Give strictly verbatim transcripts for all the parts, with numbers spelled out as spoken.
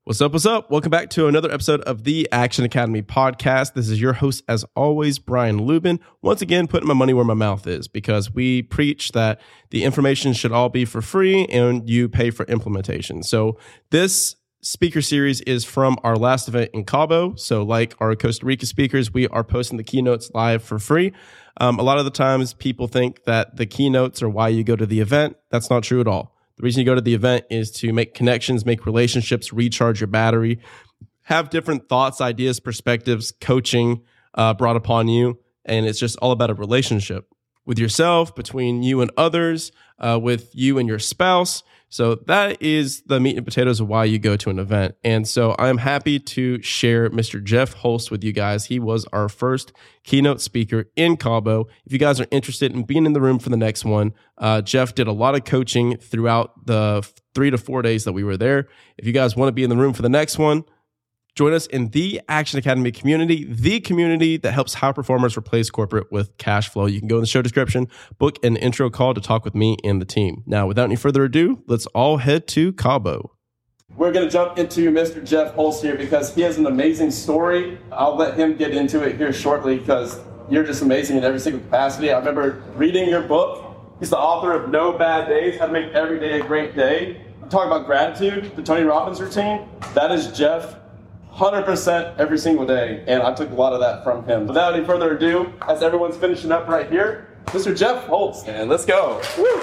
What's up, what's up? Welcome back to another episode of the Action Academy podcast. This is your host, as always, Brian Lubin. Once again, putting my money where my mouth is, because we preach that the information should all be for free and you pay for implementation. So this speaker series is from our last event in Cabo. So like our Costa Rica speakers, we are posting the keynotes live for free. Um, a lot of the times people think that the keynotes are why you go to the event. That's not true at all. The reason you go to the event is to make connections, make relationships, recharge your battery, have different thoughts, ideas, perspectives, coaching uh, brought upon you. And it's just all about a relationship with yourself, between you and others, uh, with you and your spouse. So that is the meat and potatoes of why you go to an event. And so I'm happy to share Mister Jeff Holst with you guys. He was our first keynote speaker in Cabo. If you guys are interested in being in the room for the next one, uh, Jeff did a lot of coaching throughout the three to four days that we were there. If you guys want to be in the room for the next one, join us in the Action Academy community, the community that helps high performers replace corporate with cash flow. You can go in the show description, book an intro call to talk with me and the team. Now, without any further ado, let's all head to Cabo. We're going to jump into Mister Jeff Holst here because he has an amazing story. I'll let him get into it here shortly because you're just amazing in every single capacity. I remember reading your book. He's the author of No Bad Days, How to Make Every Day a Great Day. You talk about gratitude, the Tony Robbins routine. That is Jeff. one hundred percent every single day, and I took a lot of that from him. Without any further ado, as everyone's finishing up right here, Mister Jeff Holst, and let's go. Woo.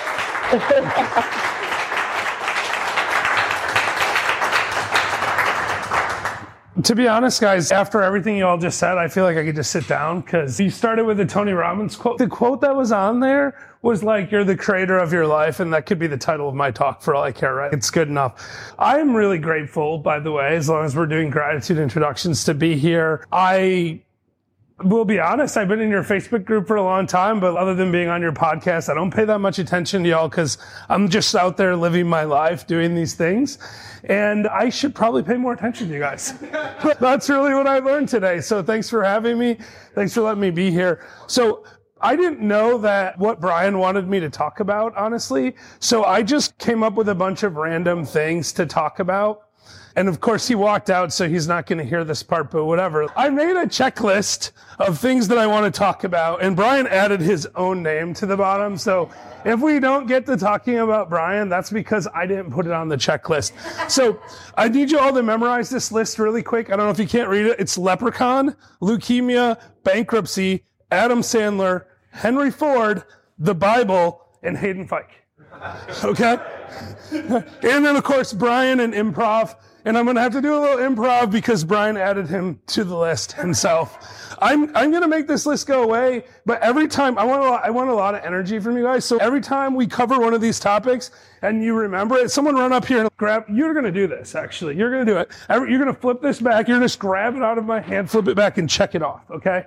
To be honest, guys, after everything you all just said, I feel like I could just sit down because you started with the Tony Robbins quote. The quote that was on there was like, you're the creator of your life, and that could be the title of my talk for all I care, right? It's good enough. I'm really grateful, by the way, as long as we're doing gratitude introductions, to be here. I will be honest, I've been in your Facebook group for a long time, but other than being on your podcast, I don't pay that much attention to y'all because I'm just out there living my life, doing these things. And I should probably pay more attention to you guys. That's really what I learned today. So thanks for having me. Thanks for letting me be here. So I didn't know that what Brian wanted me to talk about, honestly. So I just came up with a bunch of random things to talk about. And of course, he walked out, so he's not going to hear this part, but whatever. I made a checklist of things that I want to talk about, and Brian added his own name to the bottom. So if we don't get to talking about Brian, that's because I didn't put it on the checklist. So I need you all to memorize this list really quick. I don't know if you can't read it. It's leprechaun, leukemia, bankruptcy, Adam Sandler, Henry Ford, the Bible, and Hayden Fike. Okay? And then, of course, Brian and improv. And I'm going to have to do a little improv because Brian added him to the list himself. I'm I'm going to make this list go away, but every time, I want, a lot, I want a lot of energy from you guys. So every time we cover one of these topics and you remember it, someone run up here and grab, you're going to do this, actually. You're going to do it. You're going to flip this back. You're going to just grab it out of my hand, flip it back, and check it off, okay?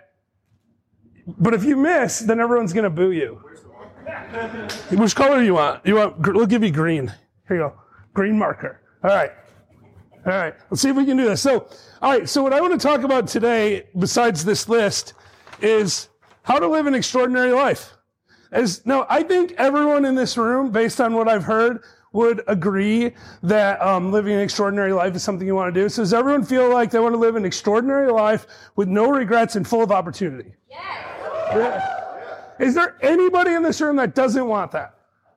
But if you miss, then everyone's going to boo you. Which color do you want? You want? We'll give you green. Here you go. Green marker. All right. All right. Let's see if we can do this. So, all right. So what I want to talk about today, besides this list, is how to live an extraordinary life. As now, I think everyone in this room, based on what I've heard, would agree that um, living an extraordinary life is something you want to do. So does everyone feel like they want to live an extraordinary life with no regrets and full of opportunity? Yes. Yeah. Is there anybody in this room that doesn't want that?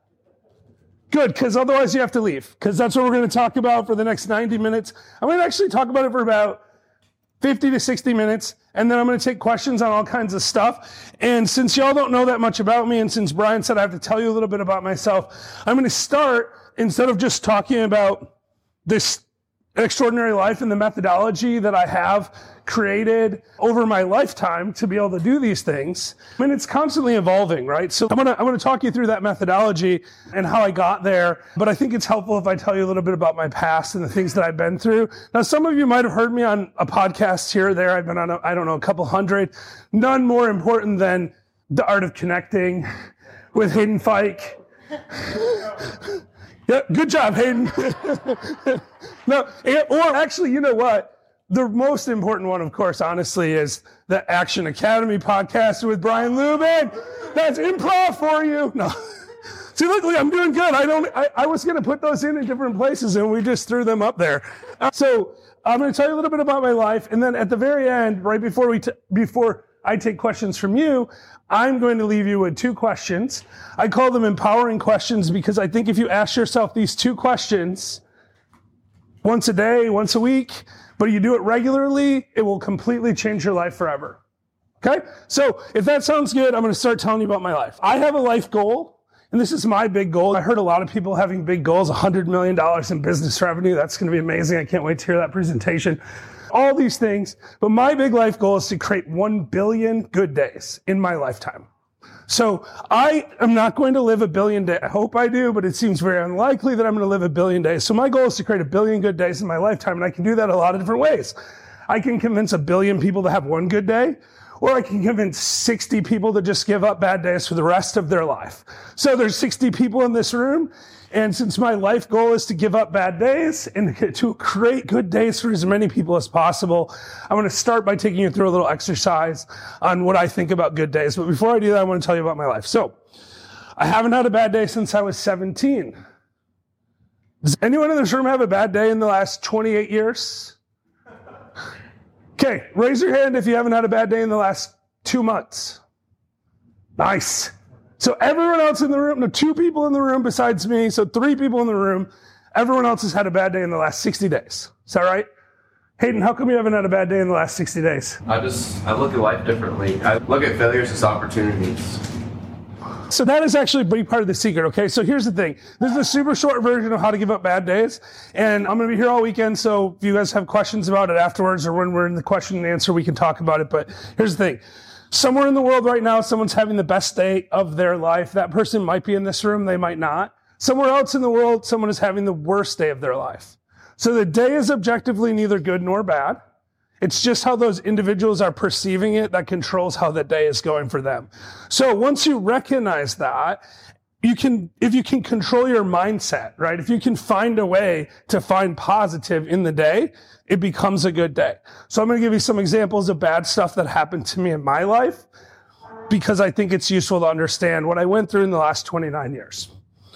Good, because otherwise you have to leave, because that's what we're going to talk about for the next ninety minutes. I'm going to actually talk about it for about fifty to sixty minutes, and then I'm going to take questions on all kinds of stuff. And since y'all don't know that much about me, and since Brian said I have to tell you a little bit about myself, I'm going to start, instead of just talking about this extraordinary life and the methodology that I have created over my lifetime to be able to do these things. I mean, it's constantly evolving, right? So I'm going to, I'm going to talk you through that methodology and how I got there. But I think it's helpful if I tell you a little bit about my past and the things that I've been through. Now, some of you might have heard me on a podcast here or there. I've been on, a, I don't know, a couple hundred. None more important than The Art of Connecting with Hayden Fike. Yeah, good job, Hayden. No, or actually, you know what? The most important one, of course, honestly, is the Action Academy podcast with Brian Lubin. That's improv for you. No. See, look, look, I'm doing good. I don't. I, I was going to put those in in different places, and we just threw them up there. Uh, so I'm going to tell you a little bit about my life, and then at the very end, right before we t- before I take questions from you, I'm going to leave you with two questions. I call them empowering questions because I think if you ask yourself these two questions once a day, once a week, but you do it regularly, it will completely change your life forever. Okay? So if that sounds good, I'm going to start telling you about my life. I have a life goal, and this is my big goal. I heard a lot of people having big goals, one hundred million dollars in business revenue. That's going to be amazing. I can't wait to hear that presentation. All these things. But my big life goal is to create one billion good days in my lifetime. So I am not going to live a billion days. I hope I do, but it seems very unlikely that I'm going to live a billion days. So my goal is to create a billion good days in my lifetime, and I can do that a lot of different ways. I can convince a billion people to have one good day, or I can convince sixty people to just give up bad days for the rest of their life. So there's sixty people in this room, and since my life goal is to give up bad days and to create good days for as many people as possible, I'm going to start by taking you through a little exercise on what I think about good days. But before I do that, I want to tell you about my life. So I haven't had a bad day since I was seventeen. Does anyone in this room have a bad day in the last twenty-eight years? Okay, raise your hand if you haven't had a bad day in the last two months. Nice. So everyone else in the room, no, two people in the room besides me, so three people in the room, everyone else has had a bad day in the last sixty days. Is that right? Hayden, how come you haven't had a bad day in the last sixty days? I just, I look at life differently. I look at failures as opportunities. So that is actually a big part of the secret, okay? So here's the thing. This is a super short version of how to give up bad days. And I'm going to be here all weekend, so if you guys have questions about it afterwards or when we're in the question and answer, we can talk about it. But here's the thing. Somewhere in the world right now, someone's having the best day of their life. That person might be in this room. They might not. Somewhere else in the world, someone is having the worst day of their life. So the day is objectively neither good nor bad. It's just how those individuals are perceiving it that controls how the day is going for them. So once you recognize that, you can, if you can control your mindset, right? If you can find a way to find positive in the day, it becomes a good day. So I'm going to give you some examples of bad stuff that happened to me in my life because I think it's useful to understand what I went through in the last twenty-nine years.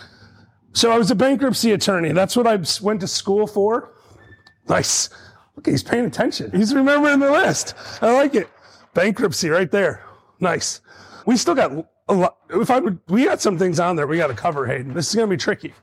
So I was a bankruptcy attorney. That's what I went to school for. Nice. Okay, he's paying attention. He's remembering the list. I like it. Bankruptcy right there. Nice. We still got a lot. If I would, we got some things on there we got to cover, Hayden. This is going to be tricky.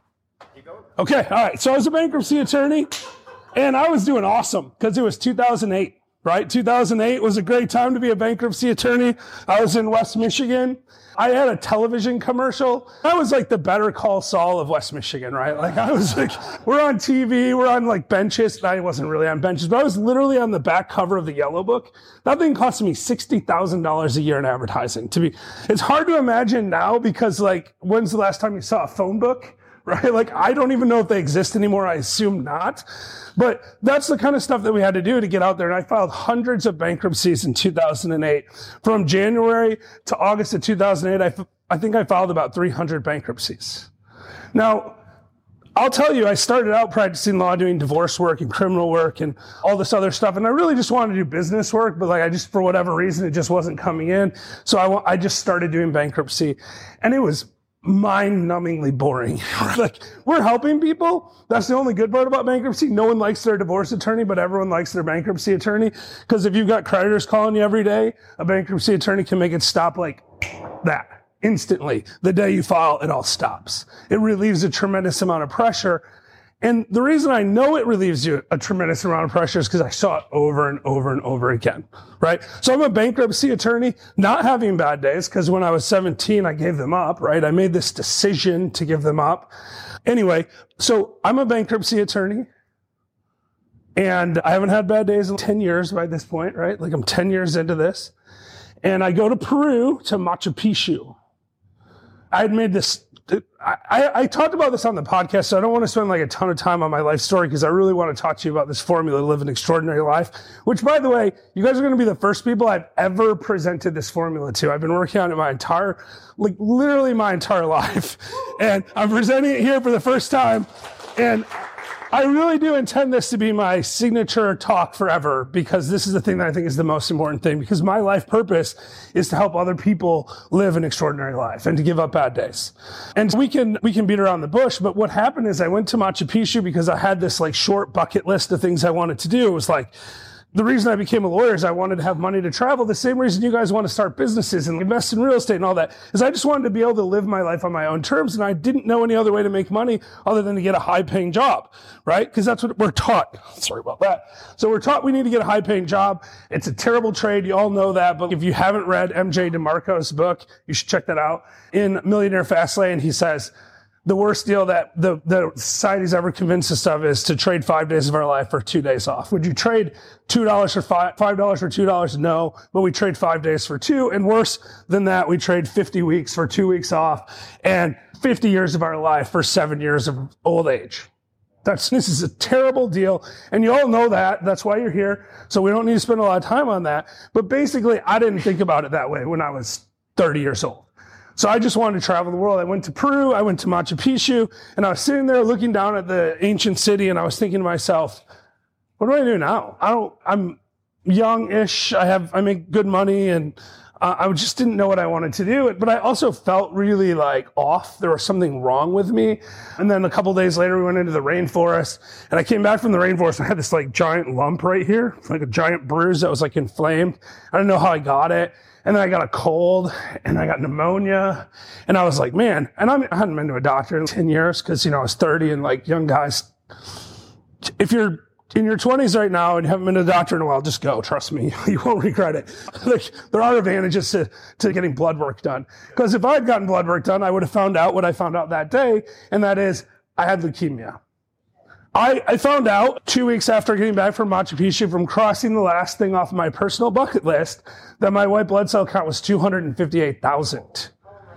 Okay, all right. So I was a bankruptcy attorney, and I was doing awesome because it was two thousand eight, right? two thousand eight was a great time to be a bankruptcy attorney. I was in West Michigan. I had a television commercial. I was like the Better Call Saul of West Michigan, right? Like I was like, we're on T V, we're on like benches. I wasn't really on benches, but I was literally on the back cover of the Yellow Book. That thing cost me sixty thousand dollars a year in advertising. To be, it's hard to imagine now because like, when's the last time you saw a phone book? Right? Like, I don't even know if they exist anymore. I assume not. But that's the kind of stuff that we had to do to get out there. And I filed hundreds of bankruptcies in two thousand eight. From January to August of two thousand eight, I, f- I think I filed about three hundred bankruptcies. Now, I'll tell you, I started out practicing law, doing divorce work and criminal work and all this other stuff. And I really just wanted to do business work, but like I just, for whatever reason, it just wasn't coming in. So I, I just started doing bankruptcy. And it was mind-numbingly boring. Like, we're helping people. That's the only good part about bankruptcy. No one likes their divorce attorney, but everyone likes their bankruptcy attorney. Because if you've got creditors calling you every day, a bankruptcy attorney can make it stop like that instantly. The day you file, it all stops. It relieves a tremendous amount of pressure. And the reason I know it relieves you a tremendous amount of pressure is because I saw it over and over and over again, right? So I'm a bankruptcy attorney, not having bad days, because when I was seventeen, I gave them up, right? I made this decision to give them up. Anyway, so I'm a bankruptcy attorney, and I haven't had bad days in ten years by this point, right? Like I'm ten years into this. And I go to Peru to Machu Picchu. I had made this I, I, I talked about this on the podcast, so I don't want to spend like a ton of time on my life story because I really want to talk to you about this formula to live an extraordinary life, which, by the way, you guys are going to be the first people I've ever presented this formula to. I've been working on it my entire, like literally my entire life, and I'm presenting it here for the first time. And I really do intend this to be my signature talk forever, because this is the thing that I think is the most important thing, because my life purpose is to help other people live an extraordinary life and to give up bad days. And we can, we can beat around the bush, but what happened is I went to Machu Picchu because I had this like short bucket list of things I wanted to do. It was like, the reason I became a lawyer is I wanted to have money to travel. The same reason you guys want to start businesses and invest in real estate and all that is I just wanted to be able to live my life on my own terms. And I didn't know any other way to make money other than to get a high paying job, right? Because that's what we're taught. Sorry about that. So we're taught we need to get a high paying job. It's a terrible trade. You all know that. But if you haven't read M J DeMarco's book, you should check that out. In Millionaire Fastlane, he says, the worst deal that the, the society's ever convinced us of is to trade five days of our life for two days off. Would you trade two dollars for five, five dollars for two dollars? No, but we trade five days for two. And worse than that, we trade fifty weeks for two weeks off and fifty years of our life for seven years of old age. That's, this is a terrible deal. And you all know that. That's why you're here. So we don't need to spend a lot of time on that. But basically, I didn't think about it that way when I was thirty years old. So I just wanted to travel the world. I went to Peru, I went to Machu Picchu, and I was sitting there looking down at the ancient city, and I was thinking to myself, what do I do now? I don't, I'm young-ish, I have, I make good money, and uh, I just didn't know what I wanted to do. But I also felt really like off. There was something wrong with me. And then a couple days later, we went into the rainforest, and I came back from the rainforest, and I had this like giant lump right here, like a giant bruise that was like inflamed. I don't know how I got it. And then I got a cold and I got pneumonia and I was like, man, and I'm, I hadn't been to a doctor in ten years because, you know, I was thirty and like young guys, if you're in your twenties right now and you haven't been to a doctor in a while, just go. Trust me. You won't regret it. Like, there are advantages to, to getting blood work done. Because if I had gotten blood work done, I would have found out what I found out that day. And that is I had leukemia. I, I found out two weeks after getting back from Machu Picchu from crossing the last thing off my personal bucket list that my white blood cell count was two hundred fifty-eight thousand.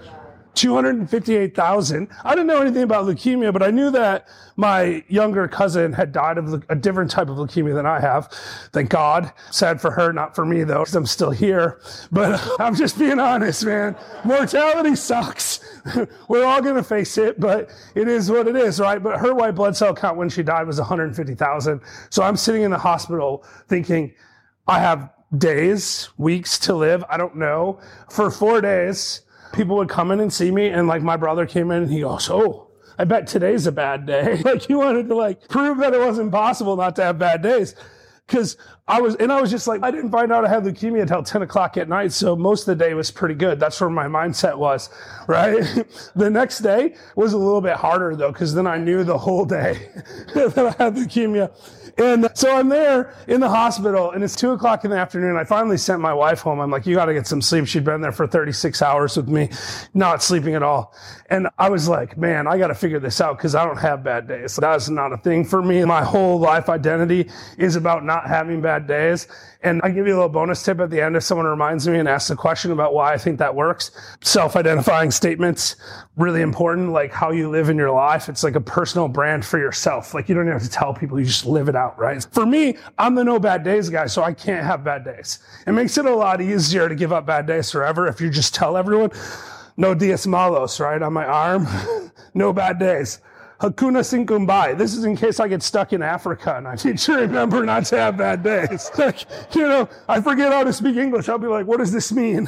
two hundred fifty-eight thousand. I didn't know anything about leukemia, but I knew that my younger cousin had died of a different type of leukemia than I have. Thank God. Sad for her, not for me, though, because I'm still here. But I'm just being honest, man. Mortality sucks. We're all going to face it, but it is what it is, right? But her white blood cell count when she died was one hundred fifty thousand. So I'm sitting in the hospital thinking, I have days, weeks to live. I don't know. For four days, people would come in and see me, and like my brother came in and he goes, oh, I bet today's a bad day. Like he wanted to like prove that it wasn't possible not to have bad days. Cause I was, and I was just like, I didn't find out I had leukemia until ten o'clock at night. So most of the day was pretty good. That's where my mindset was, right? The next day was a little bit harder though, cause then I knew the whole day that I had leukemia. And so I'm there in the hospital and it's two o'clock in the afternoon. I finally sent my wife home. I'm like, you got to get some sleep. She'd been there for thirty-six hours with me, not sleeping at all. And I was like, man, I got to figure this out because I don't have bad days. That's not a thing for me. My whole life identity is about not having bad days. And I give you a little bonus tip at the end if someone reminds me and asks a question about why I think that works. Self-identifying statements, really important, like how you live in your life. It's like a personal brand for yourself. Like you don't even have to tell people, you just live it out, right? For me, I'm the no bad days guy, so I can't have bad days. It makes it a lot easier to give up bad days forever if you just tell everyone, no dias malos, right? On my arm, no bad days. Hakuna sin kumbaya. This is in case I get stuck in Africa and I need to remember not to have bad days. Like, you know, I forget how to speak English. I'll be like, what does this mean?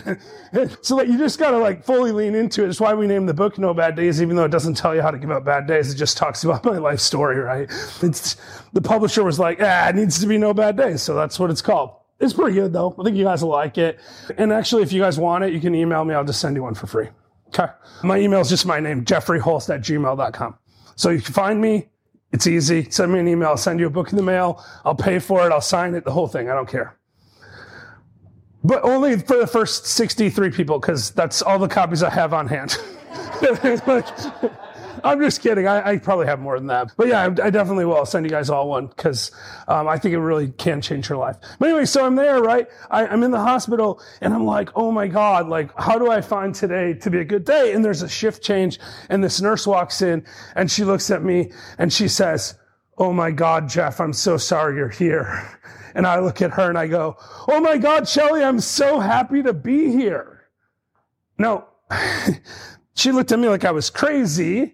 So like, you just got to like fully lean into it. It's why we named the book No Bad Days, even though it doesn't tell you how to give up bad days. It just talks about my life story, right? It's, the publisher was like, ah, it needs to be No Bad Days. So that's what it's called. It's pretty good though. I think you guys will like it. And actually, if you guys want it, you can email me. I'll just send you one for free. Okay. My email is just my name, jeffrey holst at gmail dot com. So you can find me. It's easy. Send me an email. I'll send you a book in the mail. I'll pay for it. I'll sign it, the whole thing. I don't care. But only for the first sixty-three people, because that's all the copies I have on hand. Like, I'm just kidding. I, I probably have more than that. But yeah, I, I definitely will. I'll send you guys all one because um, I think it really can change your life. But anyway, so I'm there, right? I, I'm in the hospital and I'm like, oh my God, like, how do I find today to be a good day? And there's a shift change and this nurse walks in and she looks at me and she says, oh my God, Jeff, I'm so sorry you're here. And I look at her and I go, oh my God, Shelly, I'm so happy to be here. No. She looked at me like I was crazy,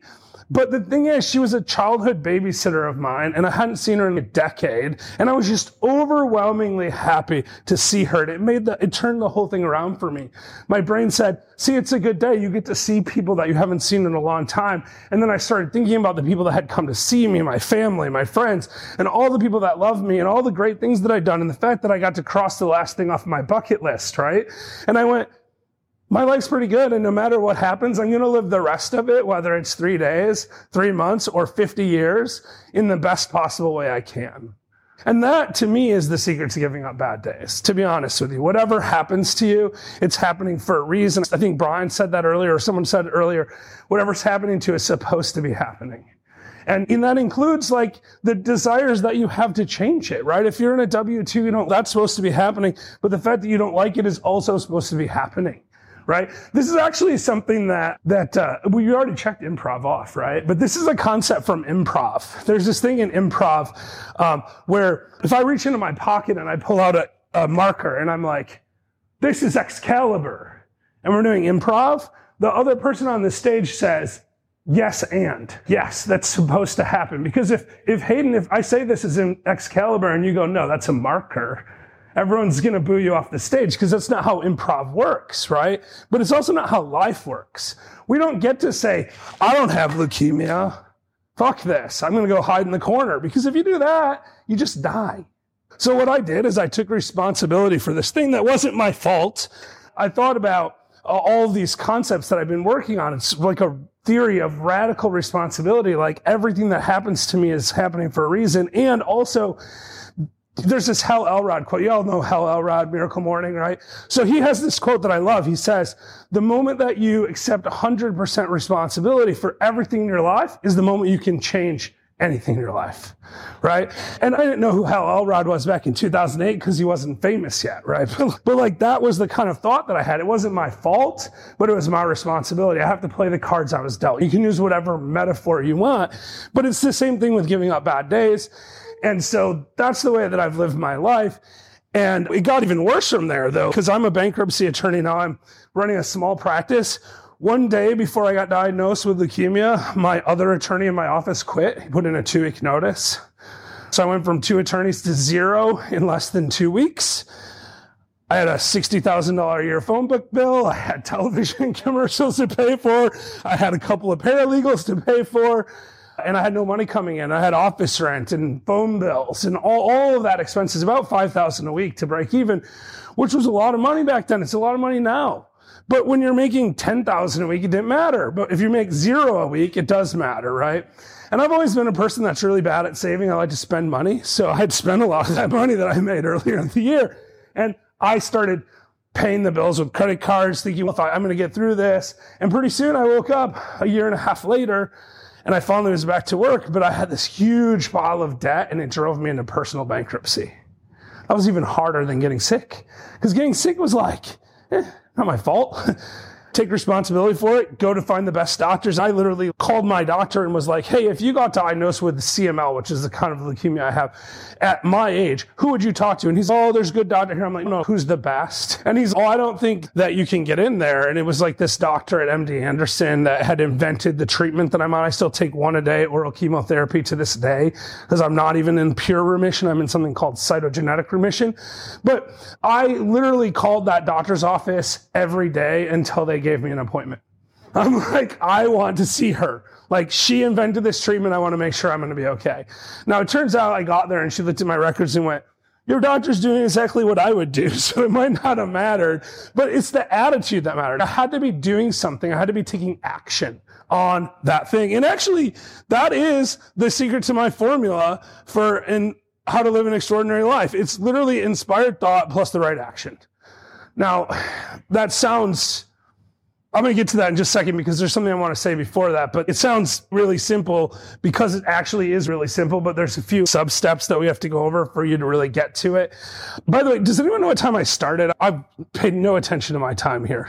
But the thing is, she was a childhood babysitter of mine, and I hadn't seen her in a decade, and I was just overwhelmingly happy to see her. And it made the, it turned the whole thing around for me. My brain said, see, it's a good day. You get to see people that you haven't seen in a long time. And then I started thinking about the people that had come to see me, my family, my friends, and all the people that love me, and all the great things that I'd done, and the fact that I got to cross the last thing off my bucket list, right? And I went, my life's pretty good, and no matter what happens, I'm going to live the rest of it, whether it's three days, three months, or fifty years, in the best possible way I can. And that, to me, is the secret to giving up bad days, to be honest with you. Whatever happens to you, it's happening for a reason. I think Brian said that earlier, or someone said earlier, whatever's happening to you is supposed to be happening. And, and that includes, like, the desires that you have to change it, right? If you're in a W two, you know, that's supposed to be happening, but the fact that you don't like it is also supposed to be happening. Right? This is actually something that, that, uh, we already checked improv off, right? But this is a concept from improv. There's this thing in improv, um, where if I reach into my pocket and I pull out a, a marker and I'm like, this is Excalibur, and we're doing improv, the other person on the stage says, yes, and yes, that's supposed to happen. Because if, if Hayden, if I say this is in Excalibur and you go, no, that's a marker, everyone's going to boo you off the stage because that's not how improv works, right? But it's also not how life works. We don't get to say, I don't have leukemia. Fuck this. I'm going to go hide in the corner. Because if you do that, you just die. So what I did is I took responsibility for this thing that wasn't my fault. I thought about uh, all of these concepts that I've been working on. It's like a theory of radical responsibility. Like everything that happens to me is happening for a reason. And also, there's this Hal Elrod quote. You all know Hal Elrod, Miracle Morning, right? So he has this quote that I love. He says, the moment that you accept one hundred percent responsibility for everything in your life is the moment you can change anything in your life, right? And I didn't know who Hal Elrod was back in two thousand eight because he wasn't famous yet, right? But, but like that was the kind of thought that I had. It wasn't my fault, but it was my responsibility. I have to play the cards I was dealt. You can use whatever metaphor you want, but it's the same thing with giving up bad days. And so that's the way that I've lived my life. And it got even worse from there, though, because I'm a bankruptcy attorney now. I'm running a small practice. One day before I got diagnosed with leukemia, my other attorney in my office quit. He put in a two-week notice. So I went from two attorneys to zero in less than two weeks. I had a sixty thousand dollars a year phone book bill. I had television commercials to pay for. I had a couple of paralegals to pay for. And I had no money coming in. I had office rent and phone bills and all, all of that expenses, about five thousand dollars a week to break even, which was a lot of money back then. It's a lot of money now. But when you're making ten thousand dollars a week, it didn't matter. But if you make zero a week, it does matter, right? And I've always been a person that's really bad at saving. I like to spend money. So I'd spend a lot of that money that I made earlier in the year. And I started paying the bills with credit cards, thinking, well, I'm going to get through this. And pretty soon I woke up a year and a half later, and I finally was back to work, but I had this huge pile of debt, and it drove me into personal bankruptcy. That was even harder than getting sick, because getting sick was like, eh, not my fault. Take responsibility for it, go to find the best doctors. I literally called my doctor and was like, hey, if you got diagnosed with C M L, which is the kind of leukemia I have, at my age, who would you talk to? And he's, oh, there's a good doctor here. I'm like, no, who's the best? And he's, oh, I don't think that you can get in there. And it was like this doctor at M D Anderson that had invented the treatment that I'm on. I still take one a day, oral chemotherapy to this day, because I'm not even in pure remission. I'm in something called cytogenetic remission. But I literally called that doctor's office every day until they gave me an appointment. I'm like, I want to see her. Like, she invented this treatment. I want to make sure I'm going to be okay. Now, it turns out I got there and she looked at my records and went, your doctor's doing exactly what I would do. So it might not have mattered, but it's the attitude that mattered. I had to be doing something. I had to be taking action on that thing. And actually, that is the secret to my formula for in how to live an extraordinary life. It's literally inspired thought plus the right action. Now, that sounds, I'm going to get to that in just a second because there's something I want to say before that, but it sounds really simple because it actually is really simple, but there's a few sub steps that we have to go over for you to really get to it. By the way, does anyone know what time I started? I've paid no attention to my time here.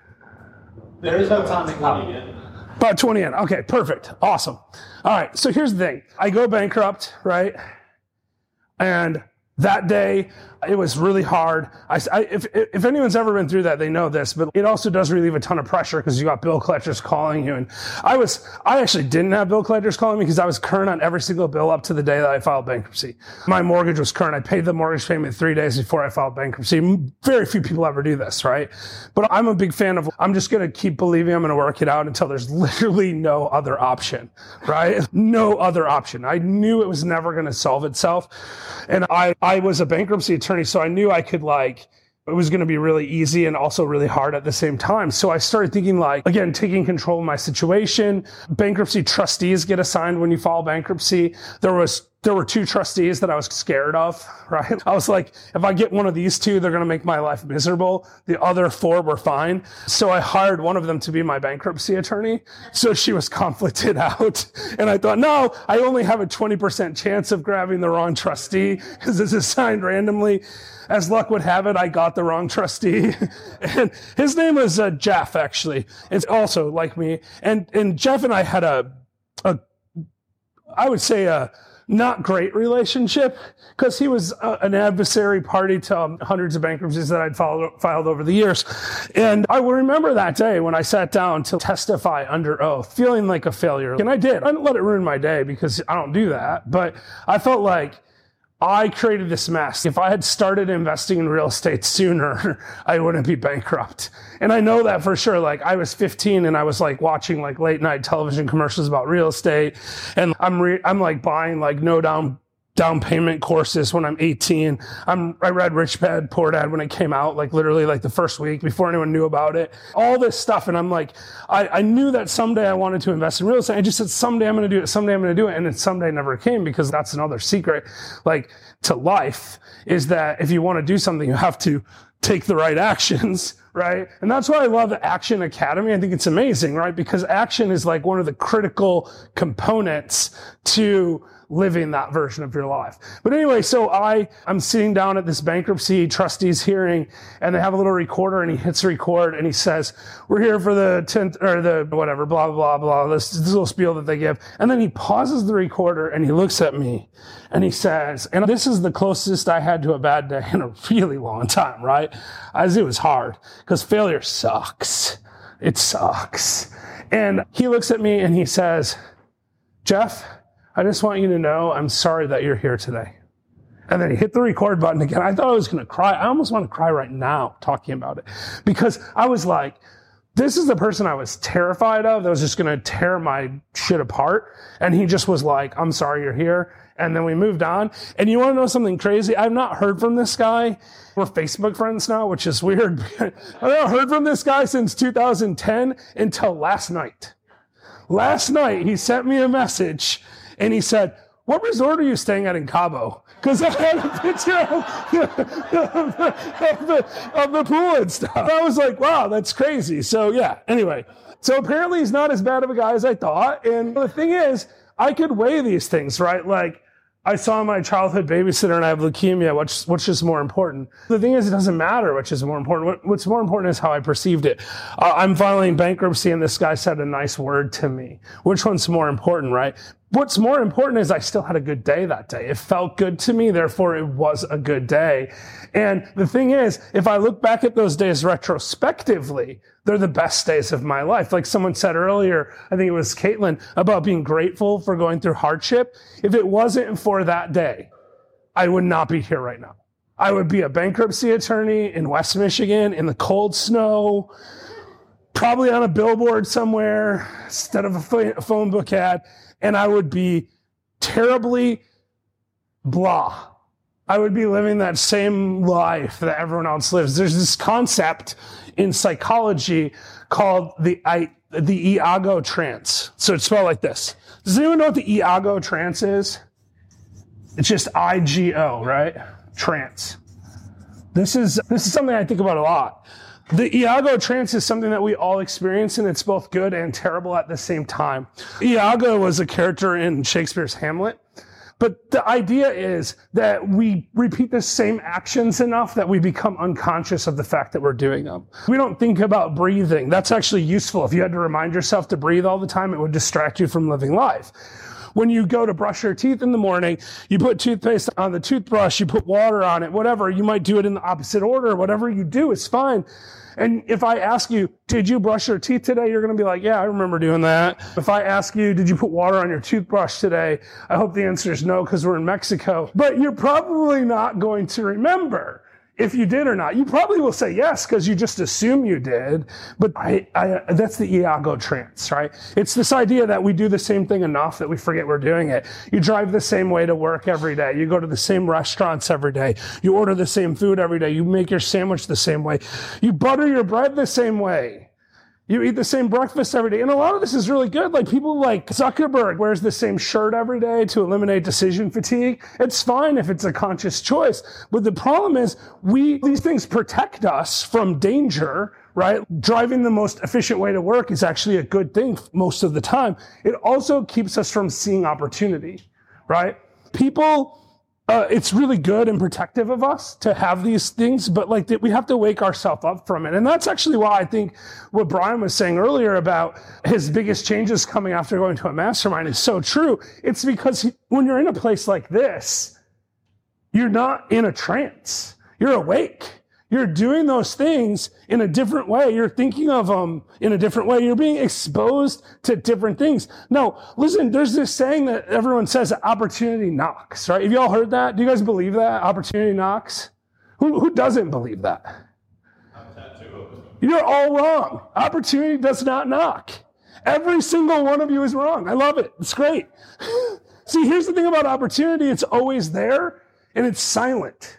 There is no time twenty in. About twenty in. Okay, perfect. Awesome. All right, so here's the thing. I go bankrupt, right? And That day, it was really hard. I, I, if, if anyone's ever been through that, they know this, but it also does relieve a ton of pressure because you got bill collectors calling you. And I was, I actually didn't have bill collectors calling me because I was current on every single bill up to the day that I filed bankruptcy. My mortgage was current. I paid the mortgage payment three days before I filed bankruptcy. Very few people ever do this, right? But I'm a big fan of, I'm just going to keep believing I'm going to work it out until there's literally no other option, right? No other option. I knew it was never going to solve itself. And I, I was a bankruptcy attorney, so I knew I could like, it was going to be really easy and also really hard at the same time. So I started thinking like, again, taking control of my situation. Bankruptcy trustees get assigned when you file bankruptcy. There was There were two trustees that I was scared of, right? I was like, if I get one of these two, they're going to make my life miserable. The other four were fine. So I hired one of them to be my bankruptcy attorney. So she was conflicted out. And I thought, no, I only have a twenty percent chance of grabbing the wrong trustee because it's assigned randomly. As luck would have it, I got the wrong trustee. And his name was uh, Jeff, actually. It's also like me. And, and Jeff and I had a, a, I would say a, not great relationship because he was uh, an adversary party to um, hundreds of bankruptcies that I'd filed, filed over the years. And I will remember that day when I sat down to testify under oath, feeling like a failure. And I did. I didn't let it ruin my day because I don't do that. But I felt like I created this mess. If I had started investing in real estate sooner, I wouldn't be bankrupt. And I know that for sure. Like I was fifteen and I was like watching like late night television commercials about real estate. And I'm re- I'm like buying like no down down payment courses when I'm eighteen. I'm, I read Rich Dad, Poor Dad when it came out, like literally like the first week before anyone knew about it. All this stuff. And I'm like, I, I knew that someday I wanted to invest in real estate. I just said, someday I'm going to do it. Someday I'm going to do it. And then someday never came because that's another secret, like to life is that if you want to do something, you have to take the right actions, right? And that's why I love Action Academy. I think it's amazing, right? Because action is like one of the critical components to living that version of your life. But anyway, so I, I'm sitting down at this bankruptcy trustees hearing and they have a little recorder and he hits record and he says, we're here for the tenth or the whatever, blah, blah, blah, blah, this, this little spiel that they give. And then he pauses the recorder and he looks at me and he says, and this is the closest I had to a bad day in a really long time, right? As it was hard because failure sucks. It sucks. And he looks at me and he says, Jeff, I just want you to know I'm sorry that you're here today. And then he hit the record button again. I thought I was going to cry. I almost want to cry right now talking about it because I was like, this is the person I was terrified of that was just going to tear my shit apart. And he just was like, I'm sorry you're here. And then we moved on. And you want to know something crazy? I've not heard from this guy. We're Facebook friends now, which is weird. I've not heard from this guy since two thousand ten until last night. Last night, he sent me a message and he said, what resort are you staying at in Cabo? Because I had a picture of, of, the, of, the, of the pool and stuff. I was like, wow, that's crazy. So yeah, anyway. So apparently he's not as bad of a guy as I thought. And the thing is, I could weigh these things, right? Like, I saw my childhood babysitter and I have leukemia. Which, which is more important? The thing is, it doesn't matter which is more important. What, what's more important is how I perceived it. Uh, I'm filing bankruptcy and this guy said a nice word to me. Which one's more important, right? What's more important is I still had a good day that day. It felt good to me, therefore it was a good day. And the thing is, if I look back at those days retrospectively, they're the best days of my life. Like someone said earlier, I think it was Caitlin, about being grateful for going through hardship. If it wasn't for that day, I would not be here right now. I would be a bankruptcy attorney in West Michigan in the cold snow, probably on a billboard somewhere instead of a phone book ad. And I would be terribly blah. I would be living that same life that everyone else lives. There's this concept in psychology called the I, the Iago trance. So it's spelled like this. Does anyone know what the Iago trance is? It's just I G O, right? Trance. This is this is something I think about a lot. The Iago trance is something that we all experience, and it's both good and terrible at the same time. Iago was a character in Shakespeare's Hamlet. But the idea is that we repeat the same actions enough that we become unconscious of the fact that we're doing them. We don't think about breathing. That's actually useful. If you had to remind yourself to breathe all the time, it would distract you from living life. When you go to brush your teeth in the morning, you put toothpaste on the toothbrush, you put water on it, whatever. You might do it in the opposite order. Whatever you do is fine. And if I ask you, did you brush your teeth today? You're going to be like, yeah, I remember doing that. If I ask you, did you put water on your toothbrush today? I hope the answer is no, because we're in Mexico. But you're probably not going to remember if you did or not. You probably will say yes, because you just assume you did. But I, I, that's the Iago trance, right? It's this idea that we do the same thing enough that we forget we're doing it. You drive the same way to work every day. You go to the same restaurants every day. You order the same food every day. You make your sandwich the same way. You butter your bread the same way. You eat the same breakfast every day. And a lot of this is really good. Like people like Zuckerberg wears the same shirt every day to eliminate decision fatigue. It's fine if it's a conscious choice. But the problem is we, these things protect us from danger, right? Driving the most efficient way to work is actually a good thing most of the time. It also keeps us from seeing opportunity, right? People, Uh, it's really good and protective of us to have these things, but like we have to wake ourselves up from it. And that's actually why I think what Brian was saying earlier about his biggest changes coming after going to a mastermind is so true. It's because he, when you're in a place like this, you're not in a trance. You're awake. You're doing those things in a different way. You're thinking of them in a different way. You're being exposed to different things. No, listen, there's this saying that everyone says that opportunity knocks, right? Have you all heard that? Do you guys believe that? Opportunity knocks? Who, who doesn't believe that? You're all wrong. Opportunity does not knock. Every single one of you is wrong. I love it. It's great. See, here's the thing about opportunity. It's always there and it's silent.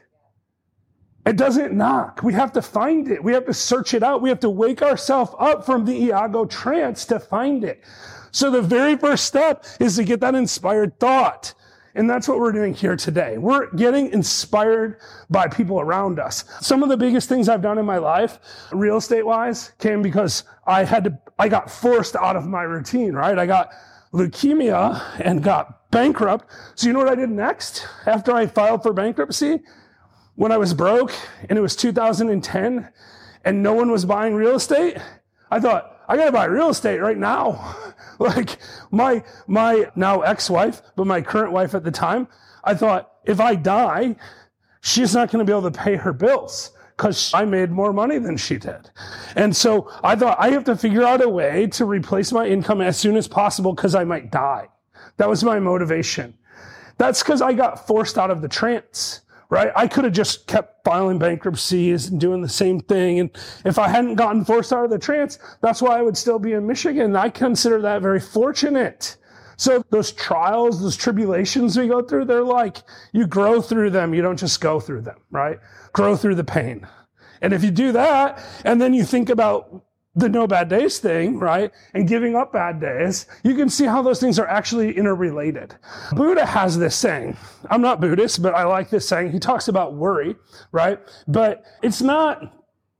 It doesn't knock. We have to find it. We have to search it out. We have to wake ourselves up from the Iago trance to find it. So the very first step is to get that inspired thought. And that's what we're doing here today. We're getting inspired by people around us. Some of the biggest things I've done in my life, real estate wise, came because I had to, I got forced out of my routine, right? I got leukemia and got bankrupt. So you know what I did next after I filed for bankruptcy? When I was broke and it was two thousand ten and no one was buying real estate, I thought, I gotta buy real estate right now. Like my, my now ex-wife, but my current wife at the time, I thought, if I die, she's not gonna be able to pay her bills because I made more money than she did. And so I thought, I have to figure out a way to replace my income as soon as possible because I might die. That was my motivation. That's because I got forced out of the trance. Right? I could have just kept filing bankruptcies and doing the same thing. And if I hadn't gotten forced out of the trance, that's why I would still be in Michigan. I consider that very fortunate. So those trials, those tribulations we go through, they're like, you grow through them. You don't just go through them, right? Grow through the pain. And if you do that, and then you think about the no bad days thing, right? And giving up bad days, you can see how those things are actually interrelated. Buddha has this saying. I'm not Buddhist, but I like this saying. He talks about worry, right? But it's not,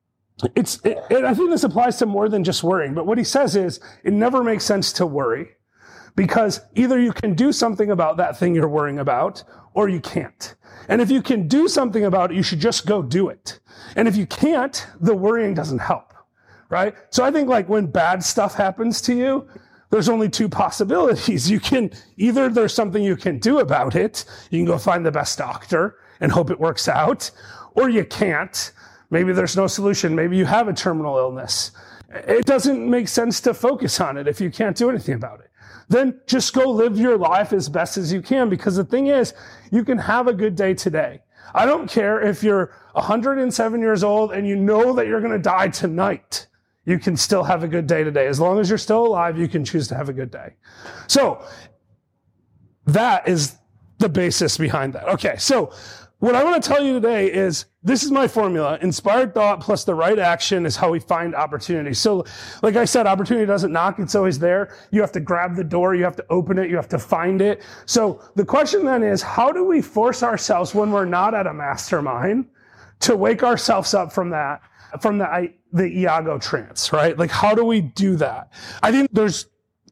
it's, it, it, I think this applies to more than just worrying. But what he says is, it never makes sense to worry because either you can do something about that thing you're worrying about or you can't. And if you can do something about it, you should just go do it. And if you can't, the worrying doesn't help. Right? So I think like when bad stuff happens to you, there's only two possibilities. You can, either there's something you can do about it. You can go find the best doctor and hope it works out, or you can't. Maybe there's no solution. Maybe you have a terminal illness. It doesn't make sense to focus on it if you can't do anything about it. Then just go live your life as best as you can, because the thing is, you can have a good day today. I don't care if you're one hundred seven years old and you know that you're going to die tonight. You can still have a good day today. As long as you're still alive, you can choose to have a good day. So that is the basis behind that. Okay, so what I want to tell you today is this is my formula. Inspired thought plus the right action is how we find opportunity. So like I said, opportunity doesn't knock. It's always there. You have to grab the door. You have to open it. You have to find it. So the question then is, how do we force ourselves when we're not at a mastermind to wake ourselves up from that, from the, the Iago trance, right? Like, how do we do that? I think there's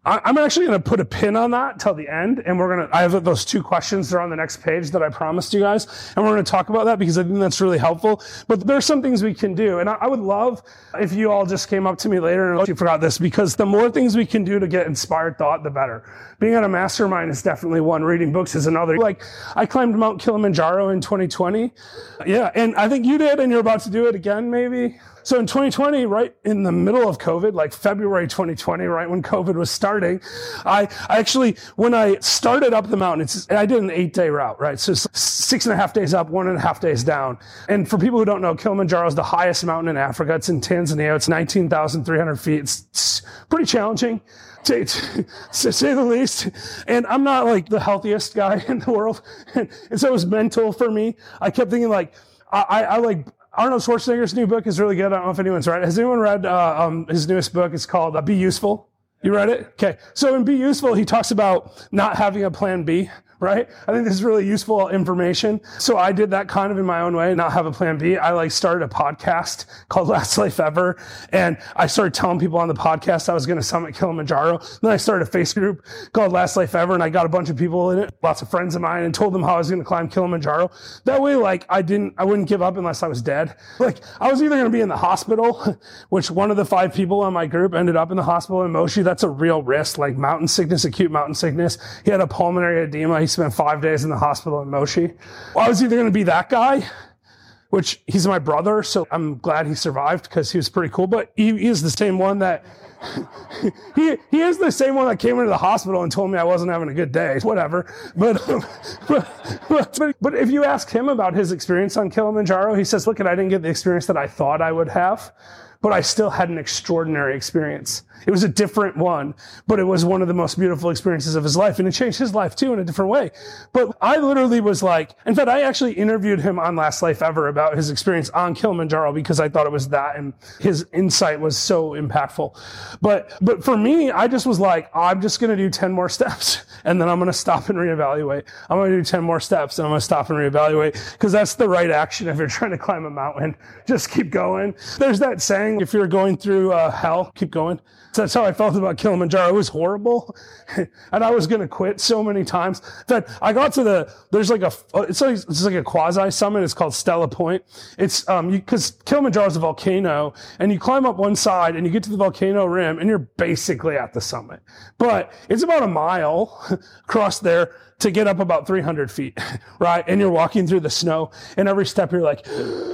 I'm actually going to put a pin on that till the end, and we're going to, I have those two questions that are on the next page that I promised you guys, and we're going to talk about that because I think that's really helpful. But there's some things we can do, and I would love if you all just came up to me later and you forgot this, because the more things we can do to get inspired thought, the better. Being at a mastermind is definitely one. Reading books is another. Like, I climbed Mount Kilimanjaro in twenty twenty. Yeah, and I think you did, and you're about to do it again, maybe. So in twenty twenty, right in the middle of COVID, like February twenty twenty, right when COVID was starting, I, I actually, when I started up the mountain, it's, I did an eight day route, right? So six and a half days up, one and a half days down. And for people who don't know, Kilimanjaro is the highest mountain in Africa. It's in Tanzania. It's nineteen thousand three hundred feet. It's, it's pretty challenging, to, to, to say the least. And I'm not like the healthiest guy in the world. And, and so it was mental for me. I kept thinking like, I, I, I like, Arnold Schwarzenegger's new book is really good. I don't know if anyone's read it. Has anyone read uh, um, his newest book? It's called uh, Be Useful. You read it? Okay. So in Be Useful, he talks about not having a plan B, right? I think this is really useful information. So I did that kind of in my own way, not have a plan B. I like started a podcast called Last Life Ever. And I started telling people on the podcast I was going to summit Kilimanjaro. Then I started a Facebook group called Last Life Ever. And I got a bunch of people in it, lots of friends of mine, and told them how I was going to climb Kilimanjaro. That way, like, I didn't, I wouldn't give up unless I was dead. Like, I was either going to be in the hospital, which one of the five people on my group ended up in the hospital in Moshi. That's a real risk, like mountain sickness, acute mountain sickness. He had a pulmonary edema. He spent five days in the hospital in Moshi. Well, I was either going to be that guy, which he's my brother, so I'm glad he survived because he was pretty cool, but he, he is the same one that he he is the same one that came into the hospital and told me I wasn't having a good day. Whatever. But um, but, but but if you ask him about his experience on Kilimanjaro, he says, look, I didn't get the experience that I thought I would have, but I still had an extraordinary experience. It was a different one, but it was one of the most beautiful experiences of his life. And it changed his life too in a different way. But I literally was like, in fact, I actually interviewed him on Last Life Ever about his experience on Kilimanjaro because I thought it was that, and his insight was so impactful. But, but for me, I just was like, I'm just going to do ten more steps, and then I'm going to stop and reevaluate. I'm going to do ten more steps, and I'm going to stop and reevaluate, because that's the right action if you're trying to climb a mountain. Just keep going. There's that saying, if you're going through uh, hell, keep going. So that's how I felt about Kilimanjaro. It was horrible. And I was going to quit so many times. In fact, I got to the, there's like a, it's like, it's like a quasi summit. It's called Stella Point. It's, um, you, cause Kilimanjaro is a volcano, and you climb up one side and you get to the volcano rim and you're basically at the summit. But it's about a mile across there to get up about three hundred feet, right? And you're walking through the snow, and every step you're like,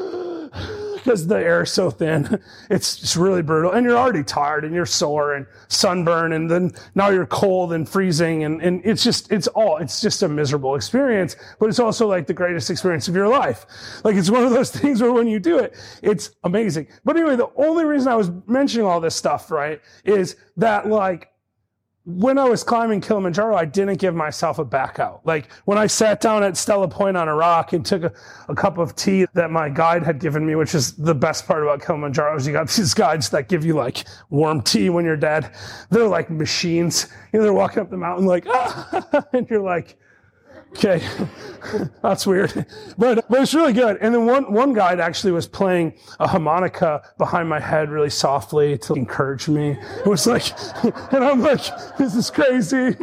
because the air is so thin. It's just really brutal. And you're already tired, and you're sore and sunburned, and then now you're cold and freezing, and, and it's just, it's all, it's just a miserable experience, but it's also like the greatest experience of your life. Like, it's one of those things where when you do it, it's amazing. But anyway, the only reason I was mentioning all this stuff, right, is that, like, when I was climbing Kilimanjaro, I didn't give myself a back out. Like, when I sat down at Stella Point on a rock and took a, a cup of tea that my guide had given me, which is the best part about Kilimanjaro, is you got these guides that give you like warm tea when you're dead. They're like machines. You know, they're walking up the mountain like, ah, and you're like, okay, that's weird. But, but it's really good. And then one, one guide actually was playing a harmonica behind my head really softly to encourage me. It was like, and I'm like, this is crazy.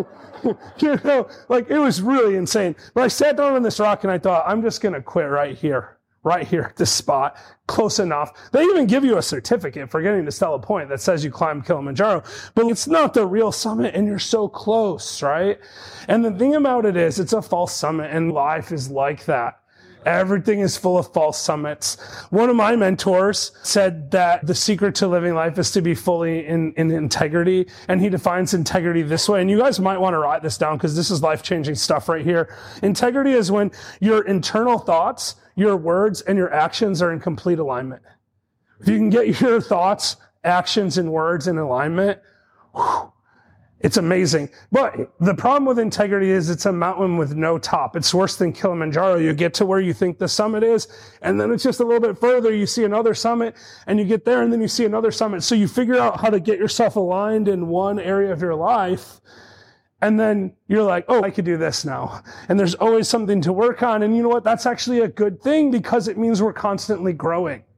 You know, like, it was really insane. But I sat down on this rock and I thought, I'm just going to quit right here. Right here at this spot, close enough. They even give you a certificate for getting to Stella Point that says you climbed Kilimanjaro, but it's not the real summit, and you're so close, right? And the thing about it is, it's a false summit, and life is like that. Everything is full of false summits. One of my mentors said that the secret to living life is to be fully in, in integrity. And he defines integrity this way. And you guys might want to write this down, because this is life-changing stuff right here. Integrity is when your internal thoughts, your words, and your actions are in complete alignment. If you can get your thoughts, actions, and words in alignment, whew, it's amazing. But the problem with integrity is it's a mountain with no top. It's worse than Kilimanjaro. You get to where you think the summit is, and then it's just a little bit further. You see another summit, and you get there, and then you see another summit. So you figure out how to get yourself aligned in one area of your life, and then you're like, oh, I could do this now. And there's always something to work on. And you know what? That's actually a good thing, because it means we're constantly growing.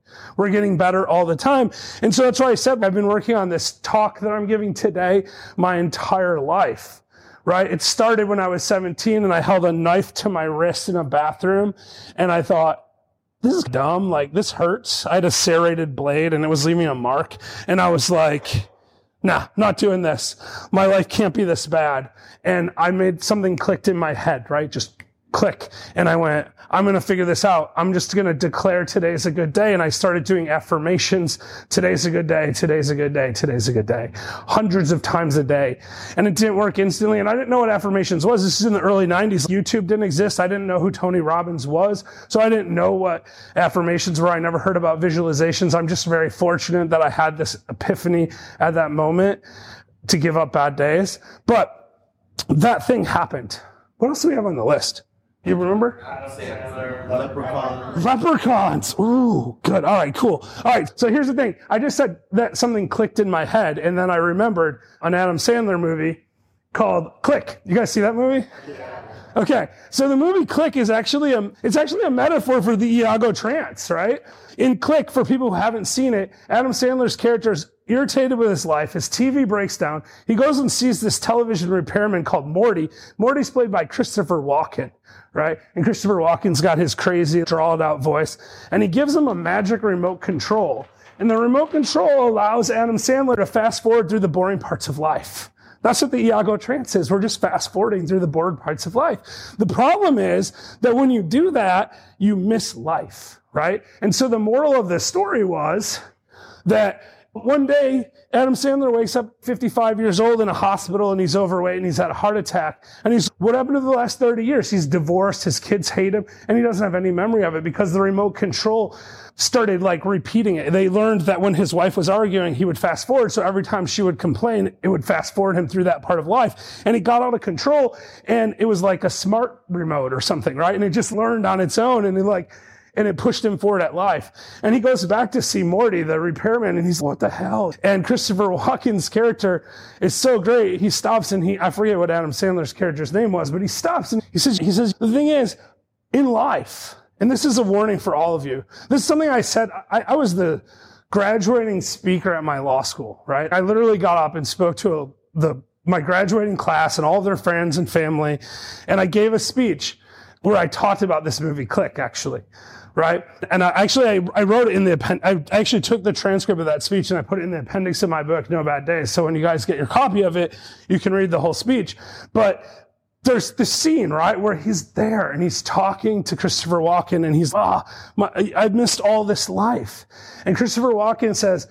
We're getting better all the time. And so that's why I said I've been working on this talk that I'm giving today my entire life, right? It started when I was seventeen and I held a knife to my wrist in a bathroom and I thought, this is dumb. Like, this hurts. I had a serrated blade and it was leaving a mark. And I was like, nah, not doing this. My life can't be this bad. And I made something clicked in my head, right? Just click. And I went, I'm going to figure this out. I'm just going to declare today's a good day. And I started doing affirmations. Today's a good day. Today's a good day. Today's a good day. Hundreds of times a day. And it didn't work instantly. And I didn't know what affirmations was. This is in the early nineties. YouTube didn't exist. I didn't know who Tony Robbins was. So I didn't know what affirmations were. I never heard about visualizations. I'm just very fortunate that I had this epiphany at that moment to give up bad days. But that thing happened. What else do we have on the list? You remember? Leprechauns. Leprechauns. Ooh, good. All right, cool. All right, so here's the thing. I just said that something clicked in my head, and then I remembered an Adam Sandler movie called Click. You guys see that movie? Yeah. Okay, so the movie Click is actually a, it's actually a metaphor for the Iago trance, right? In Click, for people who haven't seen it, Adam Sandler's character is irritated with his life. His T V breaks down. He goes and sees this television repairman called Morty. Morty's played by Christopher Walken, right? And Christopher Walken's got his crazy, drawn out voice. And he gives him a magic remote control. And the remote control allows Adam Sandler to fast forward through the boring parts of life. That's what the Iago trance is. We're just fast forwarding through the boring parts of life. The problem is that when you do that, you miss life, right? And so the moral of this story was that one day, Adam Sandler wakes up fifty-five years old in a hospital and he's overweight and he's had a heart attack. And he's, what happened to the last thirty years? He's divorced, his kids hate him, and he doesn't have any memory of it because the remote control started like repeating it. They learned that when his wife was arguing, he would fast forward. So every time she would complain, it would fast forward him through that part of life. And he got out of control and it was like a smart remote or something, right? And it just learned on its own and it like, and it pushed him forward at life. And he goes back to see Morty, the repairman, and he's, what the hell? And Christopher Walken's character is so great. He stops and he, I forget what Adam Sandler's character's name was, but he stops and he says, he says, the thing is, in life, and this is a warning for all of you. This is something I said, I, I was the graduating speaker at my law school, right? I literally got up and spoke to a, the, my graduating class and all of their friends and family. And I gave a speech where I talked about this movie Click, actually. Right? And I actually, I, I wrote it in the, append- I actually took the transcript of that speech and I put it in the appendix of my book, No Bad Days. So when you guys get your copy of it, you can read the whole speech. But there's this scene, right, where he's there and he's talking to Christopher Walken and he's, ah, oh, I missed all this life. And Christopher Walken says,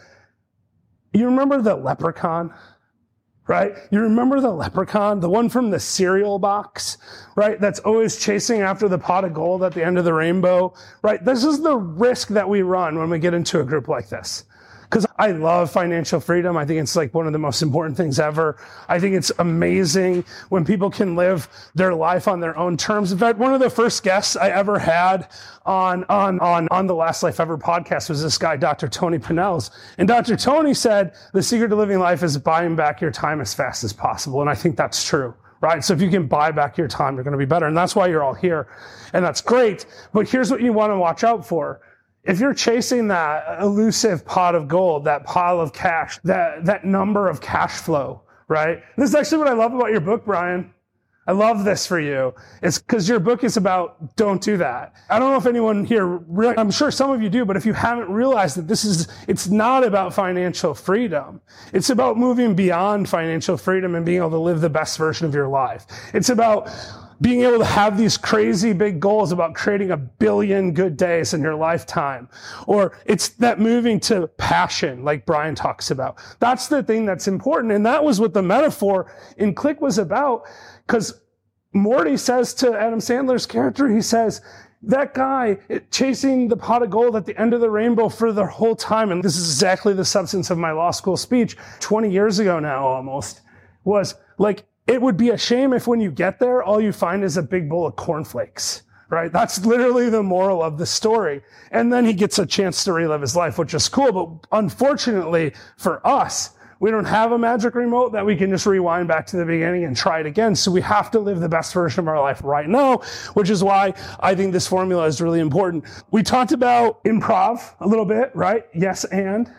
you remember the leprechaun? Right? You remember the leprechaun, the one from the cereal box, right? That's always chasing after the pot of gold at the end of the rainbow, right? This is the risk that we run when we get into a group like this. Because I love financial freedom. I think it's like one of the most important things ever. I think it's amazing when people can live their life on their own terms. In fact, one of the first guests I ever had on, on, on, on the Last Life Ever podcast was this guy, Doctor Tony Pinnells. And Doctor Tony said, the secret to living life is buying back your time as fast as possible. And I think that's true. Right? So if you can buy back your time, you're going to be better. And that's why you're all here. And that's great. But here's what you want to watch out for. If you're chasing that elusive pot of gold, that pile of cash, that, that number of cash flow, right? This is actually what I love about your book, Brian. I love this for you. It's because your book is about don't do that. I don't know if anyone here, really, I'm sure some of you do, but if you haven't realized that this is, it's not about financial freedom. It's about moving beyond financial freedom and being able to live the best version of your life. It's about being able to have these crazy big goals about creating a billion good days in your lifetime. Or it's that moving to passion, like Brian talks about. That's the thing that's important. And that was what the metaphor in Click was about. Because Morty says to Adam Sandler's character, he says, that guy chasing the pot of gold at the end of the rainbow for the whole time, and this is exactly the substance of my law school speech twenty years ago now almost, was like, it would be a shame if when you get there, all you find is a big bowl of cornflakes, right? That's literally the moral of the story. And then he gets a chance to relive his life, which is cool. But unfortunately for us, We don't have a magic remote that we can just rewind back to the beginning and try it again. So we have to live the best version of our life right now, which is why I think this formula is really important. We talked about improv a little bit, right? Yes, and?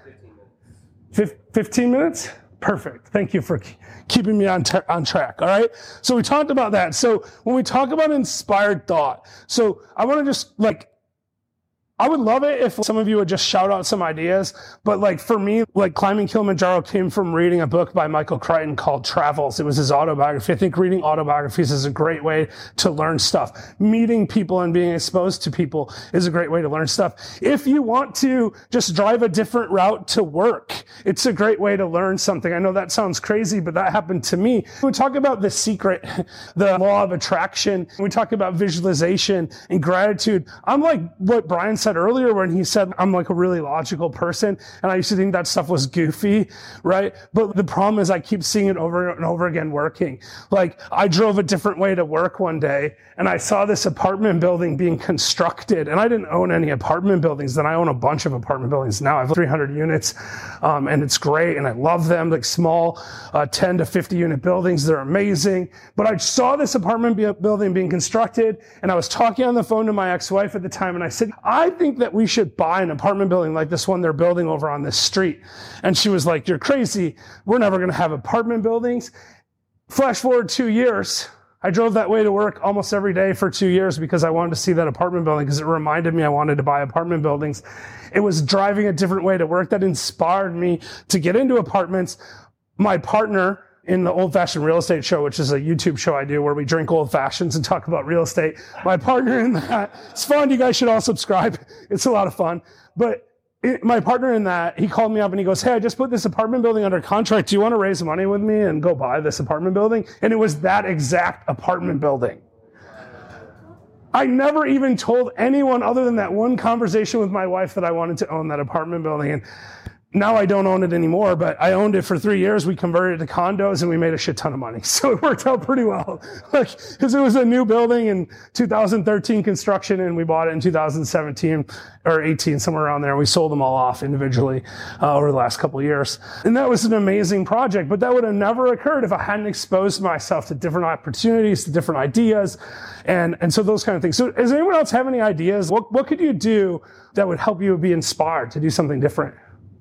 fifteen minutes? Perfect. Thank you for keeping me on, t- on track. All right. So we talked about that. So when we talk about inspired thought, so I want to just like, I would love it if some of you would just shout out some ideas. But like for me, like climbing Kilimanjaro came from reading a book by Michael Crichton called Travels. It was his autobiography. I think reading autobiographies is a great way to learn stuff. Meeting people and being exposed to people is a great way to learn stuff. If you want to just drive a different route to work, it's a great way to learn something. I know that sounds crazy, but that happened to me. We talk about the secret, the law of attraction. We talk about visualization and gratitude. I'm like what Brian said earlier when he said I'm like a really logical person, and I used to think that stuff was goofy, right? But the problem is I keep seeing it over and over again working. Like I drove a different way to work one day, and I saw this apartment building being constructed, and I didn't own any apartment buildings. Then I own a bunch of apartment buildings now. I have three hundred units, um, and it's great, and I love them. Like small, uh, ten to fifty unit buildings, they're amazing. But I saw this apartment be- building being constructed, and I was talking on the phone to my ex-wife at the time, and I said, I think that we should buy an apartment building like this one they're building over on this street. And she was like, you're crazy. We're never going to have apartment buildings. Flash forward two years. I drove that way to work almost every day for two years because I wanted to see that apartment building because it reminded me I wanted to buy apartment buildings. It was driving a different way to work that inspired me to get into apartments. My partner in the Old Fashioned Real Estate Show, which is a YouTube show I do where we drink old fashions and talk about real estate. My partner in that, it's fun. You guys should all subscribe. It's a lot of fun. But it, my partner in that, he called me up and he goes, hey, I just put this apartment building under contract. Do you want to raise money with me and go buy this apartment building? And it was that exact apartment building. I never even told anyone other than that one conversation with my wife that I wanted to own that apartment building. And now I don't own it anymore, but I owned it for three years. We converted it to condos and we made a shit ton of money. So it worked out pretty well. Like, cause it was a new building in two thousand thirteen construction and we bought it in two thousand seventeen or eighteen, somewhere around there. And we sold them all off individually uh, over the last couple of years. And that was an amazing project, but that would have never occurred if I hadn't exposed myself to different opportunities, to different ideas. And, and so those kind of things. So does anyone else have any ideas? What, what could you do that would help you be inspired to do something different?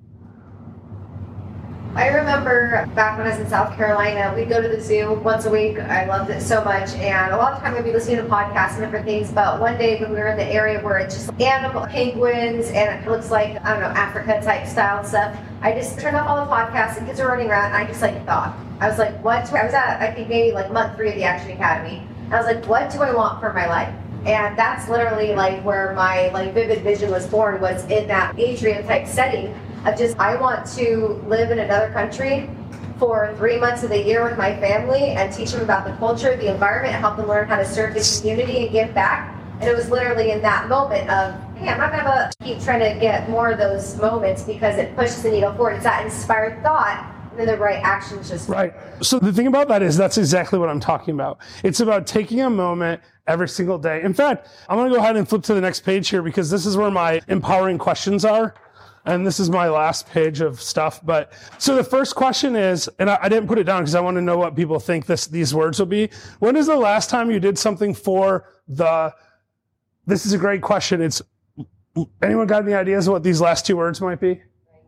I remember back when I was in South Carolina, we'd go to the zoo once a week. I loved it so much. And a lot of time we'd be listening to podcasts and different things. But one day when we were in the area where it's just animal penguins and it looks like, I don't know, Africa type style stuff, I just turned off all the podcasts and kids were running around. And I just like thought, I was like, what? I was at, I think maybe like month three of the Action Academy. And I was like, what do I want for my life? And that's literally like where my like vivid vision was born, was in that Adrian type setting. Of just, I want to live in another country for three months of the year with my family and teach them about the culture, the environment, and help them learn how to serve the community and give back. And it was literally in that moment of, hey, I'm not going to keep trying to get more of those moments because it pushes the needle forward. It's that inspired thought, and then the right actions just... Right. So the thing about that is that's exactly what I'm talking about. It's about taking a moment every single day. In fact, I'm going to go ahead and flip to the next page here because this is where my empowering questions are. And this is my last page of stuff. But so the first question is, and I, I didn't put it down because I want to know what people think this, these words will be. When is the last time you did something for the, this is a great question. It's, anyone got any ideas of what these last two words might be?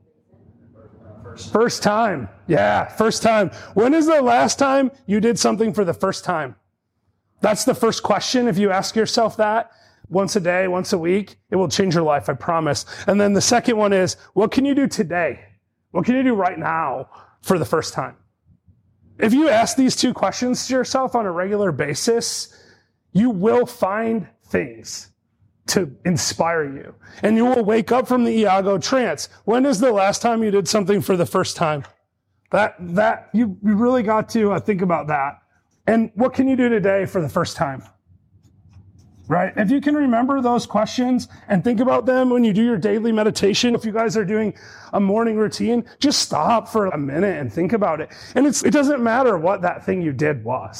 First time. Yeah, first time. When is the last time you did something for the first time? That's the first question. If you ask yourself that, once a day, once a week, it will change your life, I promise. And then the second one is, what can you do today? What can you do right now for the first time? If you ask these two questions to yourself on a regular basis, you will find things to inspire you. And you will wake up from the Iago trance. When is the last time you did something for the first time? That, that, you, you really got to uh, think about that. And what can you do today for the first time? Right? If you can remember those questions and think about them when you do your daily meditation, if you guys are doing a morning routine, just stop for a minute and think about it. And it's, it doesn't matter what that thing you did was.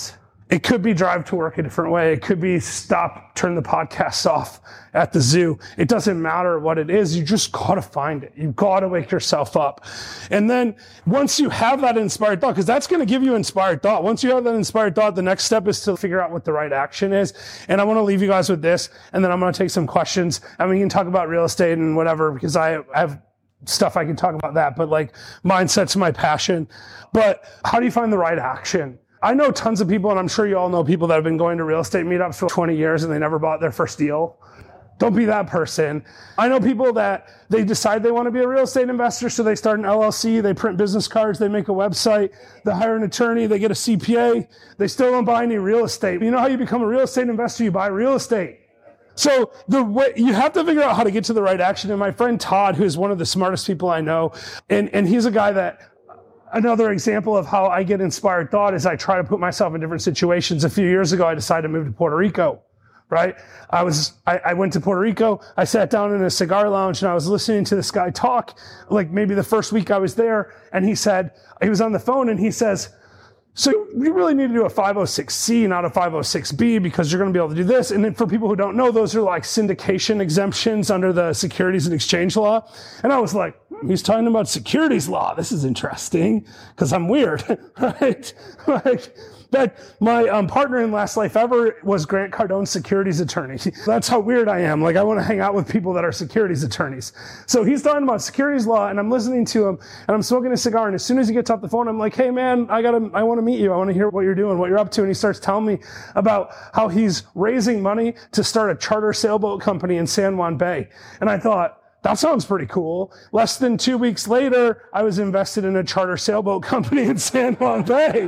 It could be drive to work a different way. It could be stop, turn the podcast off at the zoo. It doesn't matter what it is. You just got to find it. You've got to wake yourself up. And then once you have that inspired thought, because that's going to give you inspired thought. Once you have that inspired thought, the next step is to figure out what the right action is. And I want to leave you guys with this, and then I'm going to take some questions. And we can talk about real estate and whatever, because I have stuff I can talk about that. But like, mindset's my passion. But how do you find the right action? I know tons of people, and I'm sure you all know people that have been going to real estate meetups for twenty years and they never bought their first deal. Don't be that person. I know people that they decide they want to be a real estate investor, so they start an L L C, they print business cards, they make a website, they hire an attorney, they get a C P A, they still don't buy any real estate. You know how you become a real estate investor? You buy real estate. So the way you have to figure out how to get to the right action. And my friend Todd, who is one of the smartest people I know, and, and he's a guy that another example of how I get inspired thought is I try to put myself in different situations. A few years ago, I decided to move to Puerto Rico, right? I was, I, I went to Puerto Rico. I sat down in a cigar lounge and I was listening to this guy talk, like maybe the first week I was there. And he said, he was on the phone and he says, so you really need to do a five oh six C, not a five oh six B, because you're going to be able to do this. And then for people who don't know, those are like syndication exemptions under the Securities and Exchange Law. And I was like, hmm, he's talking about securities law. This is interesting because I'm weird, right? Like, that my um, partner in Last Life Ever was Grant Cardone's securities attorney. That's how weird I am. Like, I want to hang out with people that are securities attorneys. So he's talking about securities law, and I'm listening to him, and I'm smoking a cigar, and as soon as he gets off the phone, I'm like, hey, man, I gotta, I want to meet you. I want to hear what you're doing, what you're up to. And he starts telling me about how he's raising money to start a charter sailboat company in San Juan Bay. And I thought, that sounds pretty cool. Less than two weeks later, I was invested in a charter sailboat company in San Juan Bay.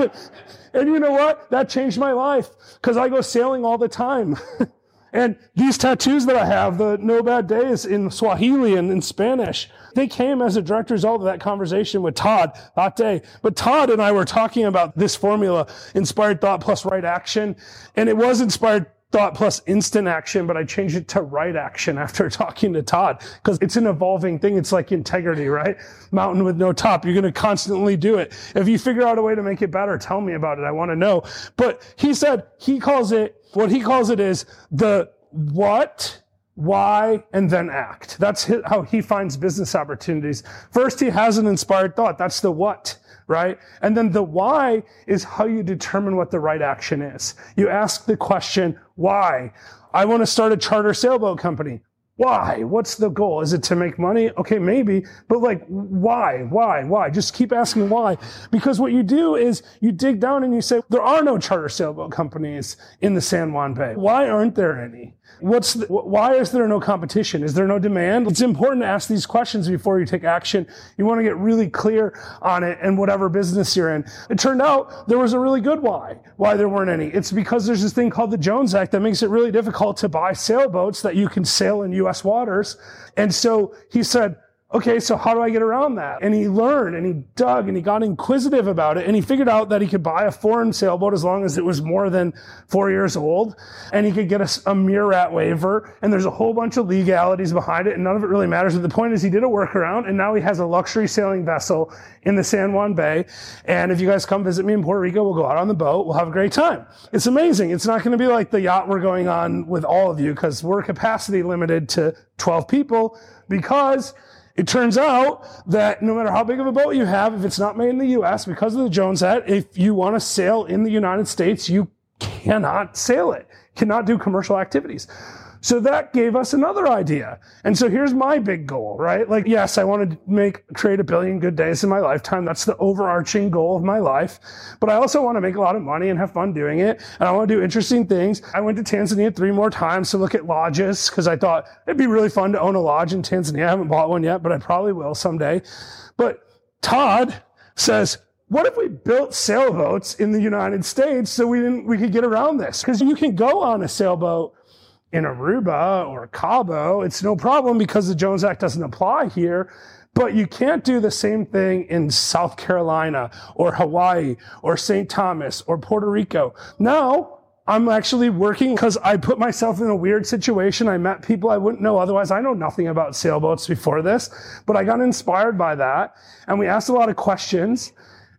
And you know what? That changed my life because I go sailing all the time. And these tattoos that I have, the No Bad Days in Swahili and in Spanish, they came as a direct result of that conversation with Todd that day. But Todd and I were talking about this formula, inspired thought plus right action. And it was inspired thought plus instant action, but I changed it to right action after talking to Todd because it's an evolving thing. It's like integrity, right? Mountain with no top. You're going to constantly do it. If you figure out a way to make it better, tell me about it. I want to know. But he said he calls it, what he calls it is the what, why, and then act. That's how he finds business opportunities. First, he has an inspired thought. That's the what. Right? And then the why is how you determine what the right action is. You ask the question, why? I want to start a charter sailboat company. Why? What's the goal? Is it to make money? Okay, maybe. But like, why? Why? Why? Just keep asking why. Because what you do is you dig down and you say, there are no charter sailboat companies in the San Juan Bay. Why aren't there any? What's the, why is there no competition? Is there no demand? It's important to ask these questions before you take action. You want to get really clear on it in whatever business you're in. It turned out there was a really good why, why there weren't any. It's because there's this thing called the Jones Act that makes it really difficult to buy sailboats that you can sail in U S waters. And so he said, okay, so how do I get around that? And he learned and he dug and he got inquisitive about it and he figured out that he could buy a foreign sailboat as long as it was more than four years old and he could get a, a MURAT waiver and there's a whole bunch of legalities behind it and none of it really matters. But the point is he did a workaround and now he has a luxury sailing vessel in the San Juan Bay. And if you guys come visit me in Puerto Rico, we'll go out on the boat. We'll have a great time. It's amazing. It's not going to be like the yacht we're going on with all of you because we're capacity limited to twelve people because it turns out that no matter how big of a boat you have, if it's not made in the U S, because of the Jones Act, if you want to sail in the United States, you cannot sail it, cannot do commercial activities. So that gave us another idea. And so here's my big goal, right? Like, yes, I want to make, create a billion good days in my lifetime. That's the overarching goal of my life. But I also want to make a lot of money and have fun doing it. And I want to do interesting things. I went to Tanzania three more times to look at lodges because I thought it'd be really fun to own a lodge in Tanzania. I haven't bought one yet, but I probably will someday. But Todd says, what if we built sailboats in the United States so we didn't, we could get around this? Because you can go on a sailboat in Aruba or Cabo, it's no problem because the Jones Act doesn't apply here, but you can't do the same thing in South Carolina or Hawaii or Saint Thomas or Puerto Rico. Now, I'm actually working because I put myself in a weird situation. I met people I wouldn't know otherwise. I know nothing about sailboats before this, but I got inspired by that. And we asked a lot of questions.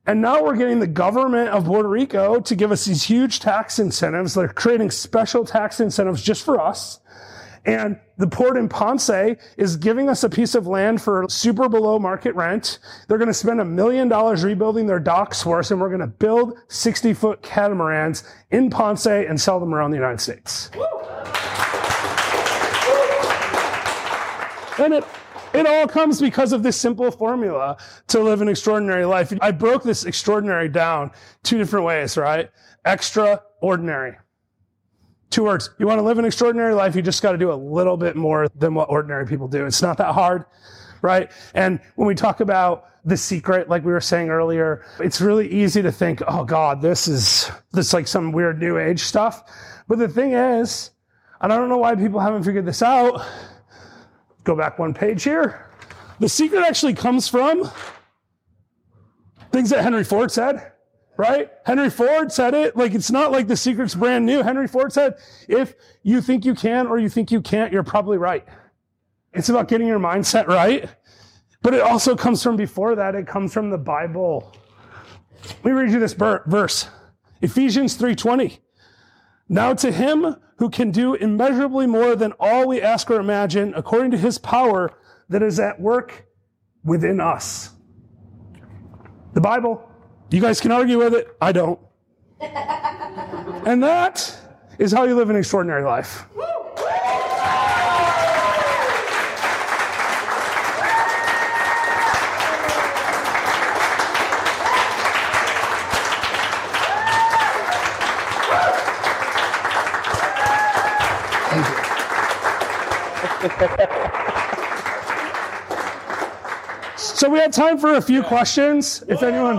And now we're getting the government of Puerto Rico to give us these huge tax incentives. They're creating special tax incentives just for us. And the port in Ponce is giving us a piece of land for super below market rent. They're going to spend a million dollars rebuilding their docks for us, and we're going to build sixty-foot catamarans in Ponce and sell them around the United States. And it It all comes because of this simple formula to live an extraordinary life. I broke this extraordinary down two different ways, right? Extraordinary. Two words. You want to live an extraordinary life, you just got to do a little bit more than what ordinary people do. It's not that hard, right? And when we talk about The Secret, like we were saying earlier, it's really easy to think, oh God, this is this like some weird new age stuff. But the thing is, and I don't know why people haven't figured this out, go back one page here. The secret actually comes from things that Henry Ford said, right? Henry Ford said it. Like, it's not like The Secret's brand new. Henry Ford said, if you think you can or you think you can't, you're probably right. It's about getting your mindset right. But it also comes from before that. It comes from the Bible. Let me read you this verse. Ephesians three twenty. Now to him who can do immeasurably more than all we ask or imagine, according to his power that is at work within us. The Bible. You guys can argue with it. I don't. And that is how you live an extraordinary life. So we have time for a few questions. If anyone...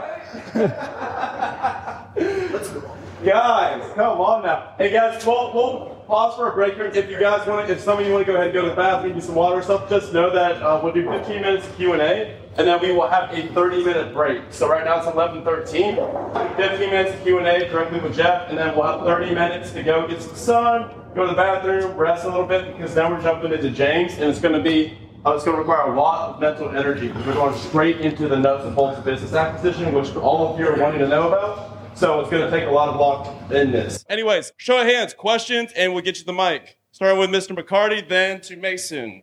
Guys, come on now. Hey guys, we'll, we'll pause for a break here. If you guys want to, if some of you want to go ahead and go to the bathroom, do some water or stuff, just know that uh, we'll do fifteen minutes of Q and A, and then we will have a thirty minute break. So right now it's eleven thirteen. fifteen minutes of Q and A directly with Jeff, and then we'll have thirty minutes to go get some sun, go to the bathroom, rest a little bit, because now we're jumping into James, and it's going to be, uh, it's going to require a lot of mental energy, because we're going straight into the nuts and bolts of business acquisition, which all of you are wanting to know about. So it's going to take a lot of block in this. Anyways, show of hands, questions, and we'll get you the mic. Starting with Mister McCarty, then to Mason.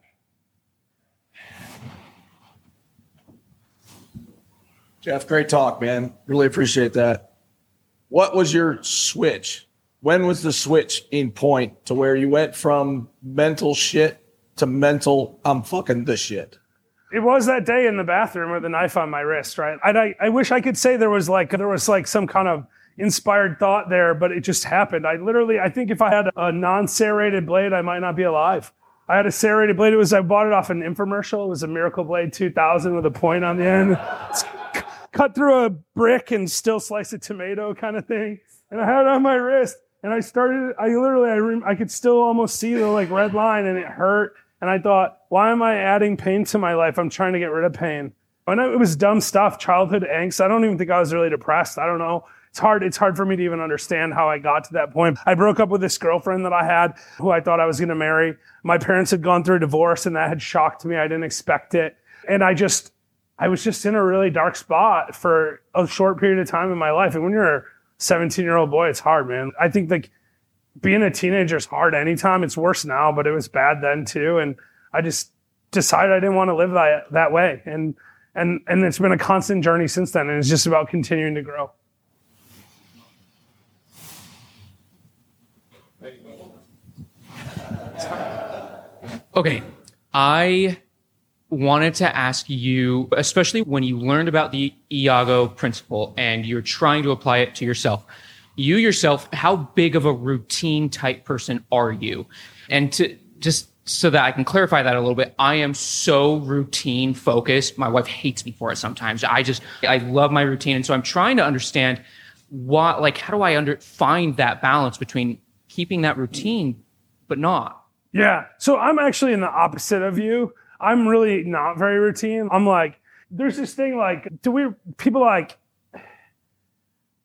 Jeff, great talk, man. Really appreciate that. What was your switch? When was the switch in point to where you went from mental shit to mental, I'm fucking this shit? It was that day in the bathroom with the knife on my wrist, right? And I, I wish I could say there was like there was like some kind of inspired thought there, but it just happened. I literally, I think if I had a non-serrated blade, I might not be alive. I had a serrated blade. It was I bought it off an infomercial. It was a Miracle Blade two thousand with a point on the end. It's cut through a brick and still slice a tomato kind of thing. And I had it on my wrist. And I started, I literally, I, rem, I could still almost see the like red line, and it hurt. And I thought, why am I adding pain to my life? I'm trying to get rid of pain. And it was dumb stuff, childhood angst. I don't even think I was really depressed. I don't know. It's hard. It's hard for me to even understand how I got to that point. I broke up with this girlfriend that I had who I thought I was going to marry. My parents had gone through a divorce, and that had shocked me. I didn't expect it. And I just, I was just in a really dark spot for a short period of time in my life. And when you're a seventeen-year-old boy, it's hard, man. I think like being a teenager is hard anytime. It's worse now, but it was bad then too. And I just decided I didn't want to live that, that way. And, and, and it's been a constant journey since then. And it's just about continuing to grow. Okay. I wanted to ask you, especially when you learned about the Iago principle and you're trying to apply it to yourself, you yourself, how big of a routine type person are you? And to just so that I can clarify that a little bit, I am so routine focused. My wife hates me for it sometimes. I just, I love my routine. And so I'm trying to understand what, like, how do I under, find that balance between keeping that routine, but not? Yeah. So I'm actually in the opposite of you. I'm really not very routine. I'm like, there's this thing like, do we, people like,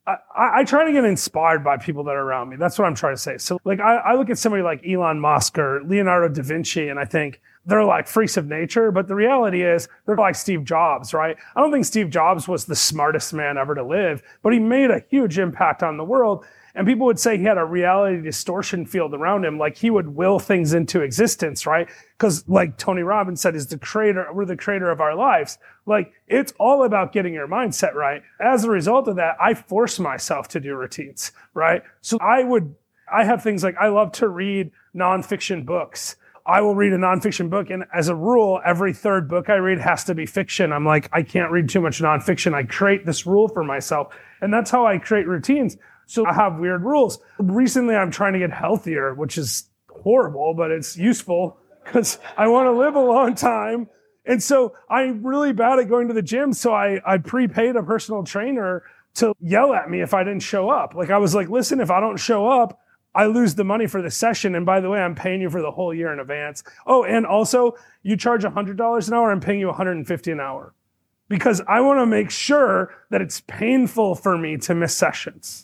I, I try to get inspired by people that are around me. That's what I'm trying to say. So like I, I look at somebody like Elon Musk or Leonardo da Vinci, and I think they're like freaks of nature, but the reality is they're like Steve Jobs, right? I don't think Steve Jobs was the smartest man ever to live, but he made a huge impact on the world. And people would say he had a reality distortion field around him, like he would will things into existence, right? Because like Tony Robbins said, is the creator, we're the creator of our lives. Like it's all about getting your mindset right. As a result of that, I force myself to do routines, right? So I would, I have things like I love to read nonfiction books. I will read a nonfiction book, and as a rule, every third book I read has to be fiction. I'm like, I can't read too much nonfiction. I create this rule for myself, and that's how I create routines. So I have weird rules. Recently, I'm trying to get healthier, which is horrible, but it's useful because I want to live a long time. And so I'm really bad at going to the gym. So I, I prepaid a personal trainer to yell at me if I didn't show up. Like I was like, listen, if I don't show up, I lose the money for the session. And by the way, I'm paying you for the whole year in advance. Oh, and also you charge one hundred dollars an hour. I'm paying you one hundred fifty dollars an hour because I want to make sure that it's painful for me to miss sessions.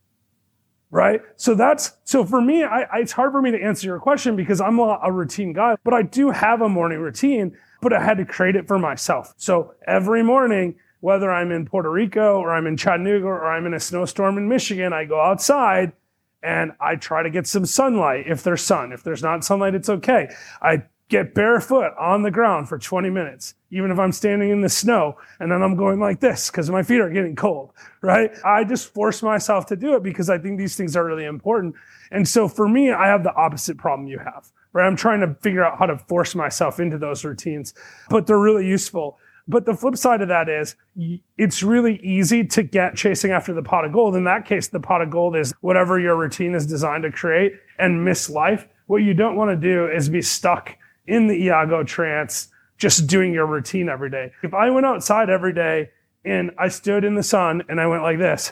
Right? So that's, so for me, I, I, it's hard for me to answer your question because I'm a, a routine guy, but I do have a morning routine, but I had to create it for myself. So every morning, whether I'm in Puerto Rico or I'm in Chattanooga or I'm in a snowstorm in Michigan, I go outside and I try to get some sunlight if there's sun. If there's not sunlight, it's okay. I get barefoot on the ground for twenty minutes, even if I'm standing in the snow, and then I'm going like this because my feet are getting cold, right? I just force myself to do it because I think these things are really important. And so for me, I have the opposite problem you have, right? I'm trying to figure out how to force myself into those routines, but they're really useful. But the flip side of that is it's really easy to get chasing after the pot of gold. In that case, the pot of gold is whatever your routine is designed to create and miss life. What you don't want to do is be stuck in the Iago trance, just doing your routine every day. If I went outside every day and I stood in the sun and I went like this,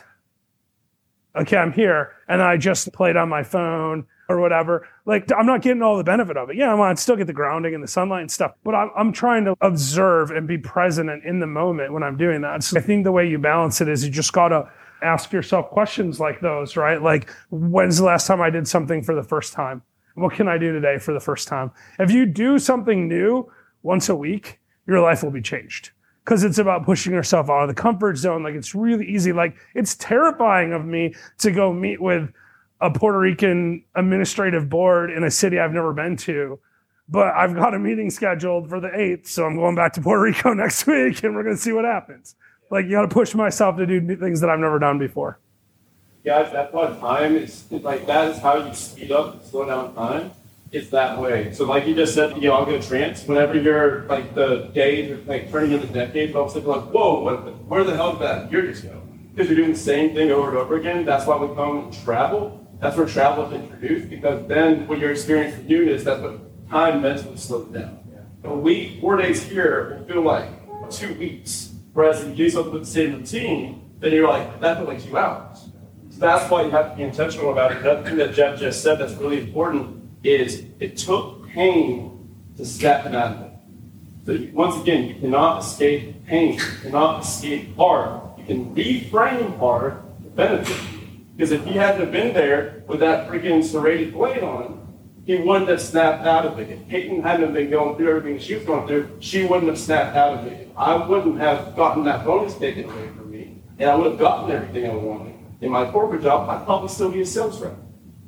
okay, I'm here, and I just played on my phone or whatever, like I'm not getting all the benefit of it. Yeah, I want to still get the grounding and the sunlight and stuff, but I'm, I'm trying to observe and be present and in the moment when I'm doing that. So I think the way you balance it is you just got to ask yourself questions like those, right? Like, when's the last time I did something for the first time? What can I do today for the first time? If you do something new once a week, your life will be changed because it's about pushing yourself out of the comfort zone. Like it's really easy. Like it's terrifying of me to go meet with a Puerto Rican administrative board in a city I've never been to, but I've got a meeting scheduled for the eighth. So I'm going back to Puerto Rico next week and we're going to see what happens. Like you got to push myself to do new things that I've never done before. Guys, that's why time is like that is how you speed up and slow down time. It's that way. So like you just said, the Iago trance, whenever you're like the days are like turning into decades, all of a sudden like, whoa, what the, where the hell did that year just go? Because you're doing the same thing over and over again. That's why we come travel. That's where travel is introduced, because then when you're experiencing newness, that's what time mentally slows down. Yeah. A week, four days here will feel like two weeks. Whereas if you do something with the same routine, then you're like, that feels like two hours. So that's why you have to be intentional about it. That thing that Jeff just said that's really important is it took pain to snap it out of it. So you, once again, you cannot escape pain. You cannot escape hard. You can reframe hard to benefit you. Because if he hadn't have been there with that freaking serrated blade on, he wouldn't have snapped out of it. If Peyton hadn't been going through everything she was going through, she wouldn't have snapped out of it. I wouldn't have gotten that bonus taken away from me, and I would have gotten everything I wanted. In my corporate job, I'd probably still be a sales rep.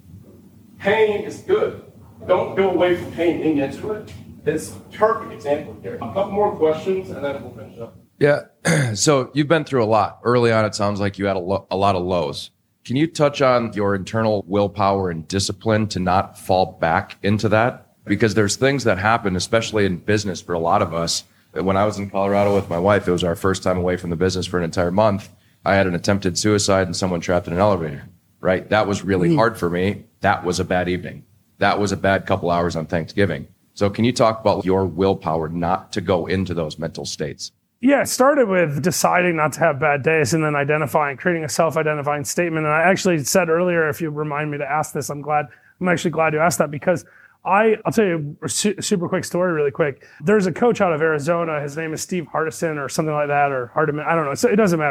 Pain is good. Don't go away from pain and into it. It's a perfect example here. A couple more questions, and then we'll finish up. Yeah. So you've been through a lot. Early on, it sounds like you had a, lo- a lot of lows. Can you touch on your internal willpower and discipline to not fall back into that? Because there's things that happen, especially in business for a lot of us. When I was in Colorado with my wife, it was our first time away from the business for an entire month. I had an attempted suicide and someone trapped in an elevator, right? That was really hard for me. That was a bad evening. That was a bad couple hours on Thanksgiving. So can you talk about your willpower not to go into those mental states? Yeah, it started with deciding not to have bad days and then identifying, creating a self-identifying statement. And I actually said earlier, if you remind me to ask this, I'm glad, I'm actually glad you asked that because I, I'll tell you a su- super quick story really quick. There's a coach out of Arizona. His name is Steve Hardison or something like that, or Hardiman. I don't know. So it doesn't matter. But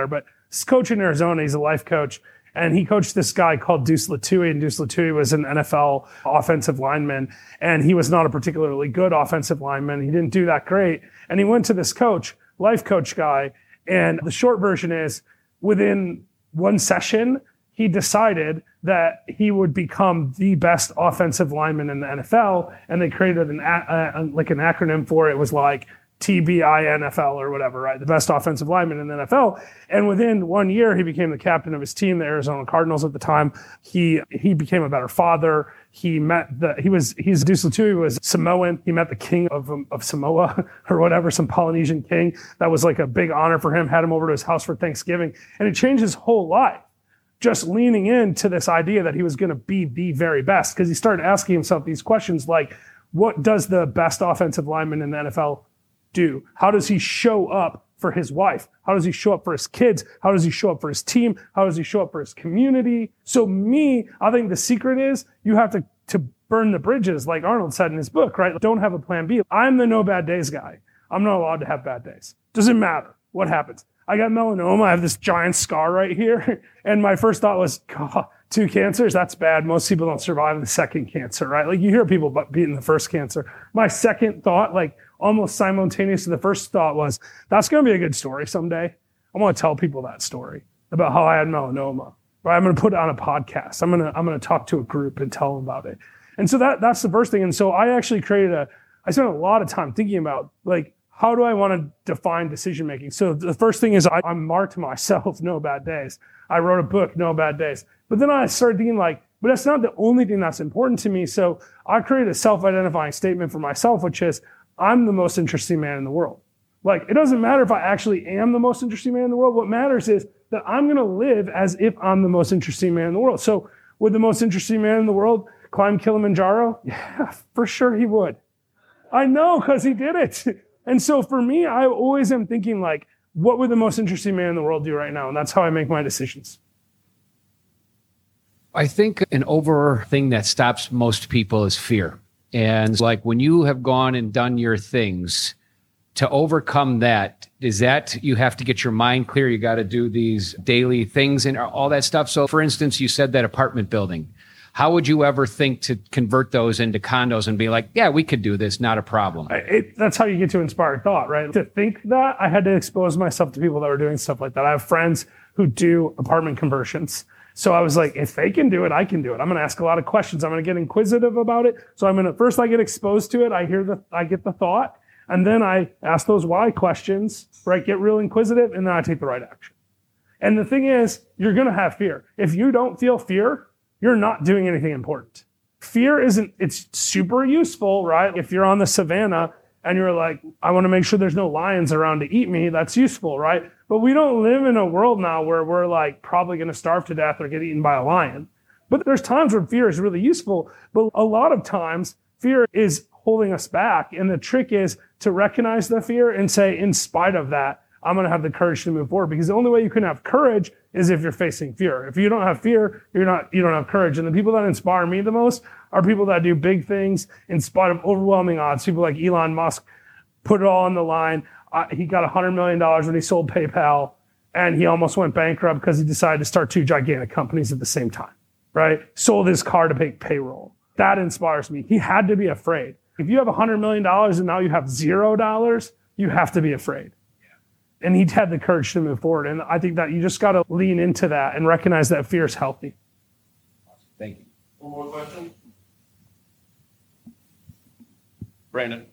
This coach in Arizona, he's a life coach, and he coached this guy called Deuce Latui, and Deuce Latui was an N F L offensive lineman, and he was not a particularly good offensive lineman. He didn't do that great, and he went to this coach, life coach guy, and the short version is, within one session, he decided that he would become the best offensive lineman in the N F L, and they created an a, like an acronym for it. It was like T B I N F L or whatever, right? The best offensive lineman in the N F L. And within one year, he became the captain of his team, the Arizona Cardinals at the time. He he became a better father. He met the, he was, he's Deuce Latui was Samoan. He met the king of, of Samoa or whatever, some Polynesian king. That was like a big honor for him, had him over to his house for Thanksgiving. And it changed his whole life, just leaning into this idea that he was going to be the very best. Because he started asking himself these questions like, what does the best offensive lineman in the N F L do? How does he show up for his wife? How does he show up for his kids? How does he show up for his team? How does he show up for his community? So me, I think the secret is you have to, to burn the bridges, like Arnold said in his book, right? Don't have a plan B. I'm the no bad days guy. I'm not allowed to have bad days. Doesn't matter what happens. I got melanoma. I have this giant scar right here. And my first thought was, God, two cancers, that's bad. Most people don't survive the second cancer, right? Like you hear people beating the first cancer. My second thought, like almost simultaneous to the first thought was, that's going to be a good story someday. I want to tell people that story about how I had melanoma, right? I'm going to put it on a podcast. I'm going to, I'm going to talk to a group and tell them about it. And so that, that's the first thing. And so I actually created a, I spent a lot of time thinking about like, how do I want to define decision-making? So the first thing is I, I marked myself no bad days. I wrote a book, no bad days. But then I started thinking like, but that's not the only thing that's important to me. So I created a self-identifying statement for myself, which is I'm the most interesting man in the world. Like, it doesn't matter if I actually am the most interesting man in the world. What matters is that I'm going to live as if I'm the most interesting man in the world. So would the most interesting man in the world climb Kilimanjaro? Yeah, for sure he would. I know, because he did it. And so for me, I always am thinking like, what would the most interesting man in the world do right now? And that's how I make my decisions. I think an over thing that stops most people is fear. And like when you have gone and done your things, to overcome that, is that you have to get your mind clear. You got to do these daily things and all that stuff. So for instance, you said that apartment building. How would you ever think to convert those into condos and be like, yeah, we could do this, not a problem? It, that's how you get to inspired thought, right? To think that, I had to expose myself to people that were doing stuff like that. I have friends who do apartment conversions. So I was like, if they can do it, I can do it. I'm going to ask a lot of questions. I'm going to get inquisitive about it. So I'm going to, first I get exposed to it. I hear the, I get the thought. And then I ask those why questions, right? Get real inquisitive. And then I take the right action. And the thing is, you're going to have fear. If you don't feel fear, you're not doing anything important. Fear isn't, it's super useful, right? If you're on the savannah and you're like, I want to make sure there's no lions around to eat me, that's useful, right? But we don't live in a world now where we're like probably going to starve to death or get eaten by a lion. But there's times when fear is really useful. But a lot of times fear is holding us back. And the trick is to recognize the fear and say, in spite of that, I'm going to have the courage to move forward, because the only way you can have courage is if you're facing fear. If you don't have fear, you're not, you don't have courage. And the people that inspire me the most are people that do big things in spite of overwhelming odds. People like Elon Musk put it all on the line. Uh, he got one hundred million dollars when he sold PayPal, and he almost went bankrupt because he decided to start two gigantic companies at the same time, right? Sold his car to pay payroll. That inspires me. He had to be afraid. If you have one hundred million dollars and now you have zero dollars, you have to be afraid. And he had the courage to move forward. And I think that you just got to lean into that and recognize that fear is healthy. Thank you. One more question. Brandon.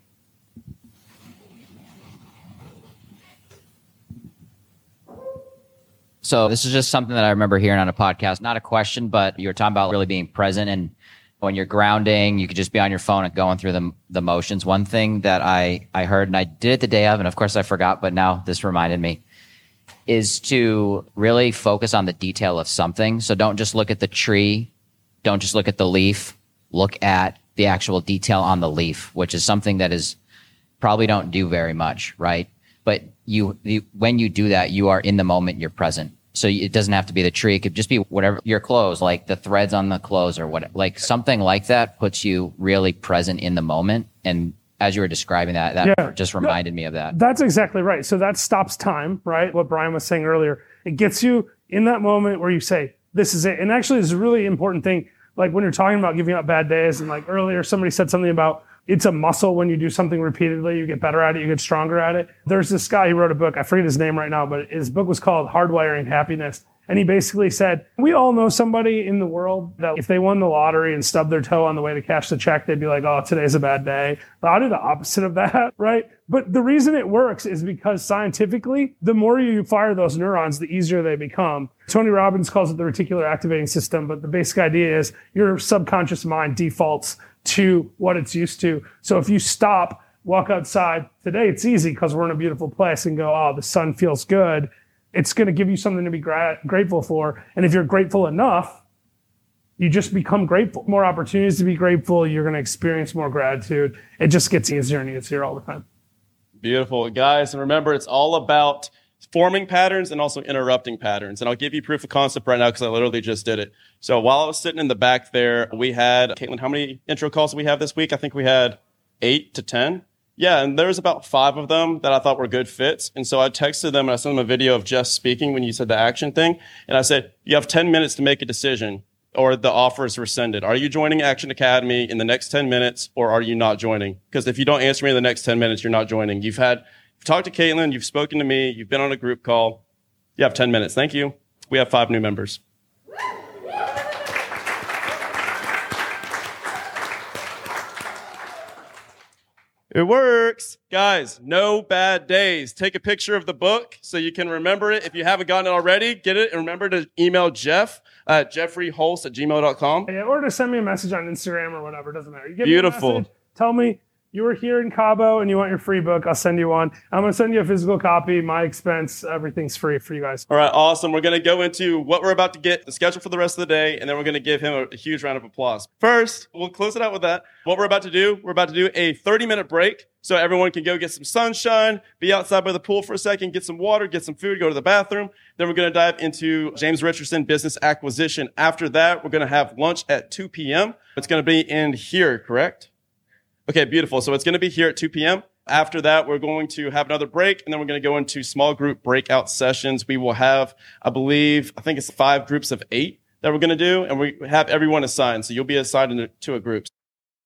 So this is just something that I remember hearing on a podcast, not a question, but you were talking about really being present. And when you're grounding, you could just be on your phone and going through the, the motions. One thing that I, I heard, and I did it the day of, and of course I forgot, but now this reminded me, is to really focus on the detail of something. So don't just look at the tree. Don't just look at the leaf. Look at the actual detail on the leaf, which is something that is probably don't do very much, right? But you, you when you do that, you are in the moment, you're present. So it doesn't have to be the tree. It could just be whatever, your clothes, like the threads on the clothes or what, like something like that puts you really present in the moment. And as you were describing that, that yeah. just reminded me of that. That's exactly right. So that stops time, right? What Brian was saying earlier. It gets you in that moment where you say, this is it. And actually, it's a really important thing. Like when you're talking about giving up bad days, and like earlier, somebody said something about it's a muscle. When you do something repeatedly, you get better at it, you get stronger at it. There's this guy, he wrote a book. I forget his name right now, but his book was called Hardwiring Happiness. And he basically said, we all know somebody in the world that if they won the lottery and stubbed their toe on the way to cash the check, they'd be like, oh, today's a bad day. But I do the opposite of that, right? But the reason it works is because scientifically, the more you fire those neurons, the easier they become. Tony Robbins calls it the reticular activating system, but the basic idea is your subconscious mind defaults to what it's used to. So if you stop, walk outside today, it's easy because we're in a beautiful place and go, oh, the sun feels good. It's going to give you something to be gra- grateful for. And if you're grateful enough, you just become grateful. More opportunities to be grateful. You're going to experience more gratitude. It just gets easier and easier all the time. Beautiful. Guys, and remember, it's all about forming patterns and also interrupting patterns. And I'll give you proof of concept right now because I literally just did it. So while I was sitting in the back there, we had, Caitlin, how many intro calls do we have this week? I think we had eight to ten. Yeah, and there was about five of them that I thought were good fits. And so I texted them and I sent them a video of Jeff speaking when you said the action thing. And I said, you have ten minutes to make a decision or the offer is rescinded. Are you joining Action Academy in the next ten minutes or are you not joining? Because if you don't answer me in the next ten minutes, you're not joining. You've had, you've talked to Caitlin, you've spoken to me, you've been on a group call. You have ten minutes. Thank you. We have five new members. It works. Guys, no bad days. Take a picture of the book so you can remember it. If you haven't gotten it already, get it. And remember to email Jeff at jeffrey holst at gmail dot com. Yeah, or to send me a message on Instagram or whatever. It doesn't matter. You give Beautiful. Me a message, tell me you were here in Cabo and you want your free book. I'll send you one. I'm going to send you a physical copy. My expense. Everything's free for you guys. All right, awesome. We're going to go into what we're about to get, the schedule for the rest of the day, and then we're going to give him a, a huge round of applause. First, we'll close it out with that. What we're about to do, we're about to do a thirty-minute break so everyone can go get some sunshine, be outside by the pool for a second, get some water, get some food, go to the bathroom. Then we're going to dive into James Richardson Business Acquisition. After that, we're going to have lunch at two p.m. It's going to be in here, correct? Okay, beautiful. So it's going to be here at two p.m. After that, we're going to have another break, and then we're going to go into small group breakout sessions. We will have, I believe, I think it's five groups of eight that we're going to do, and we have everyone assigned. So you'll be assigned to a group.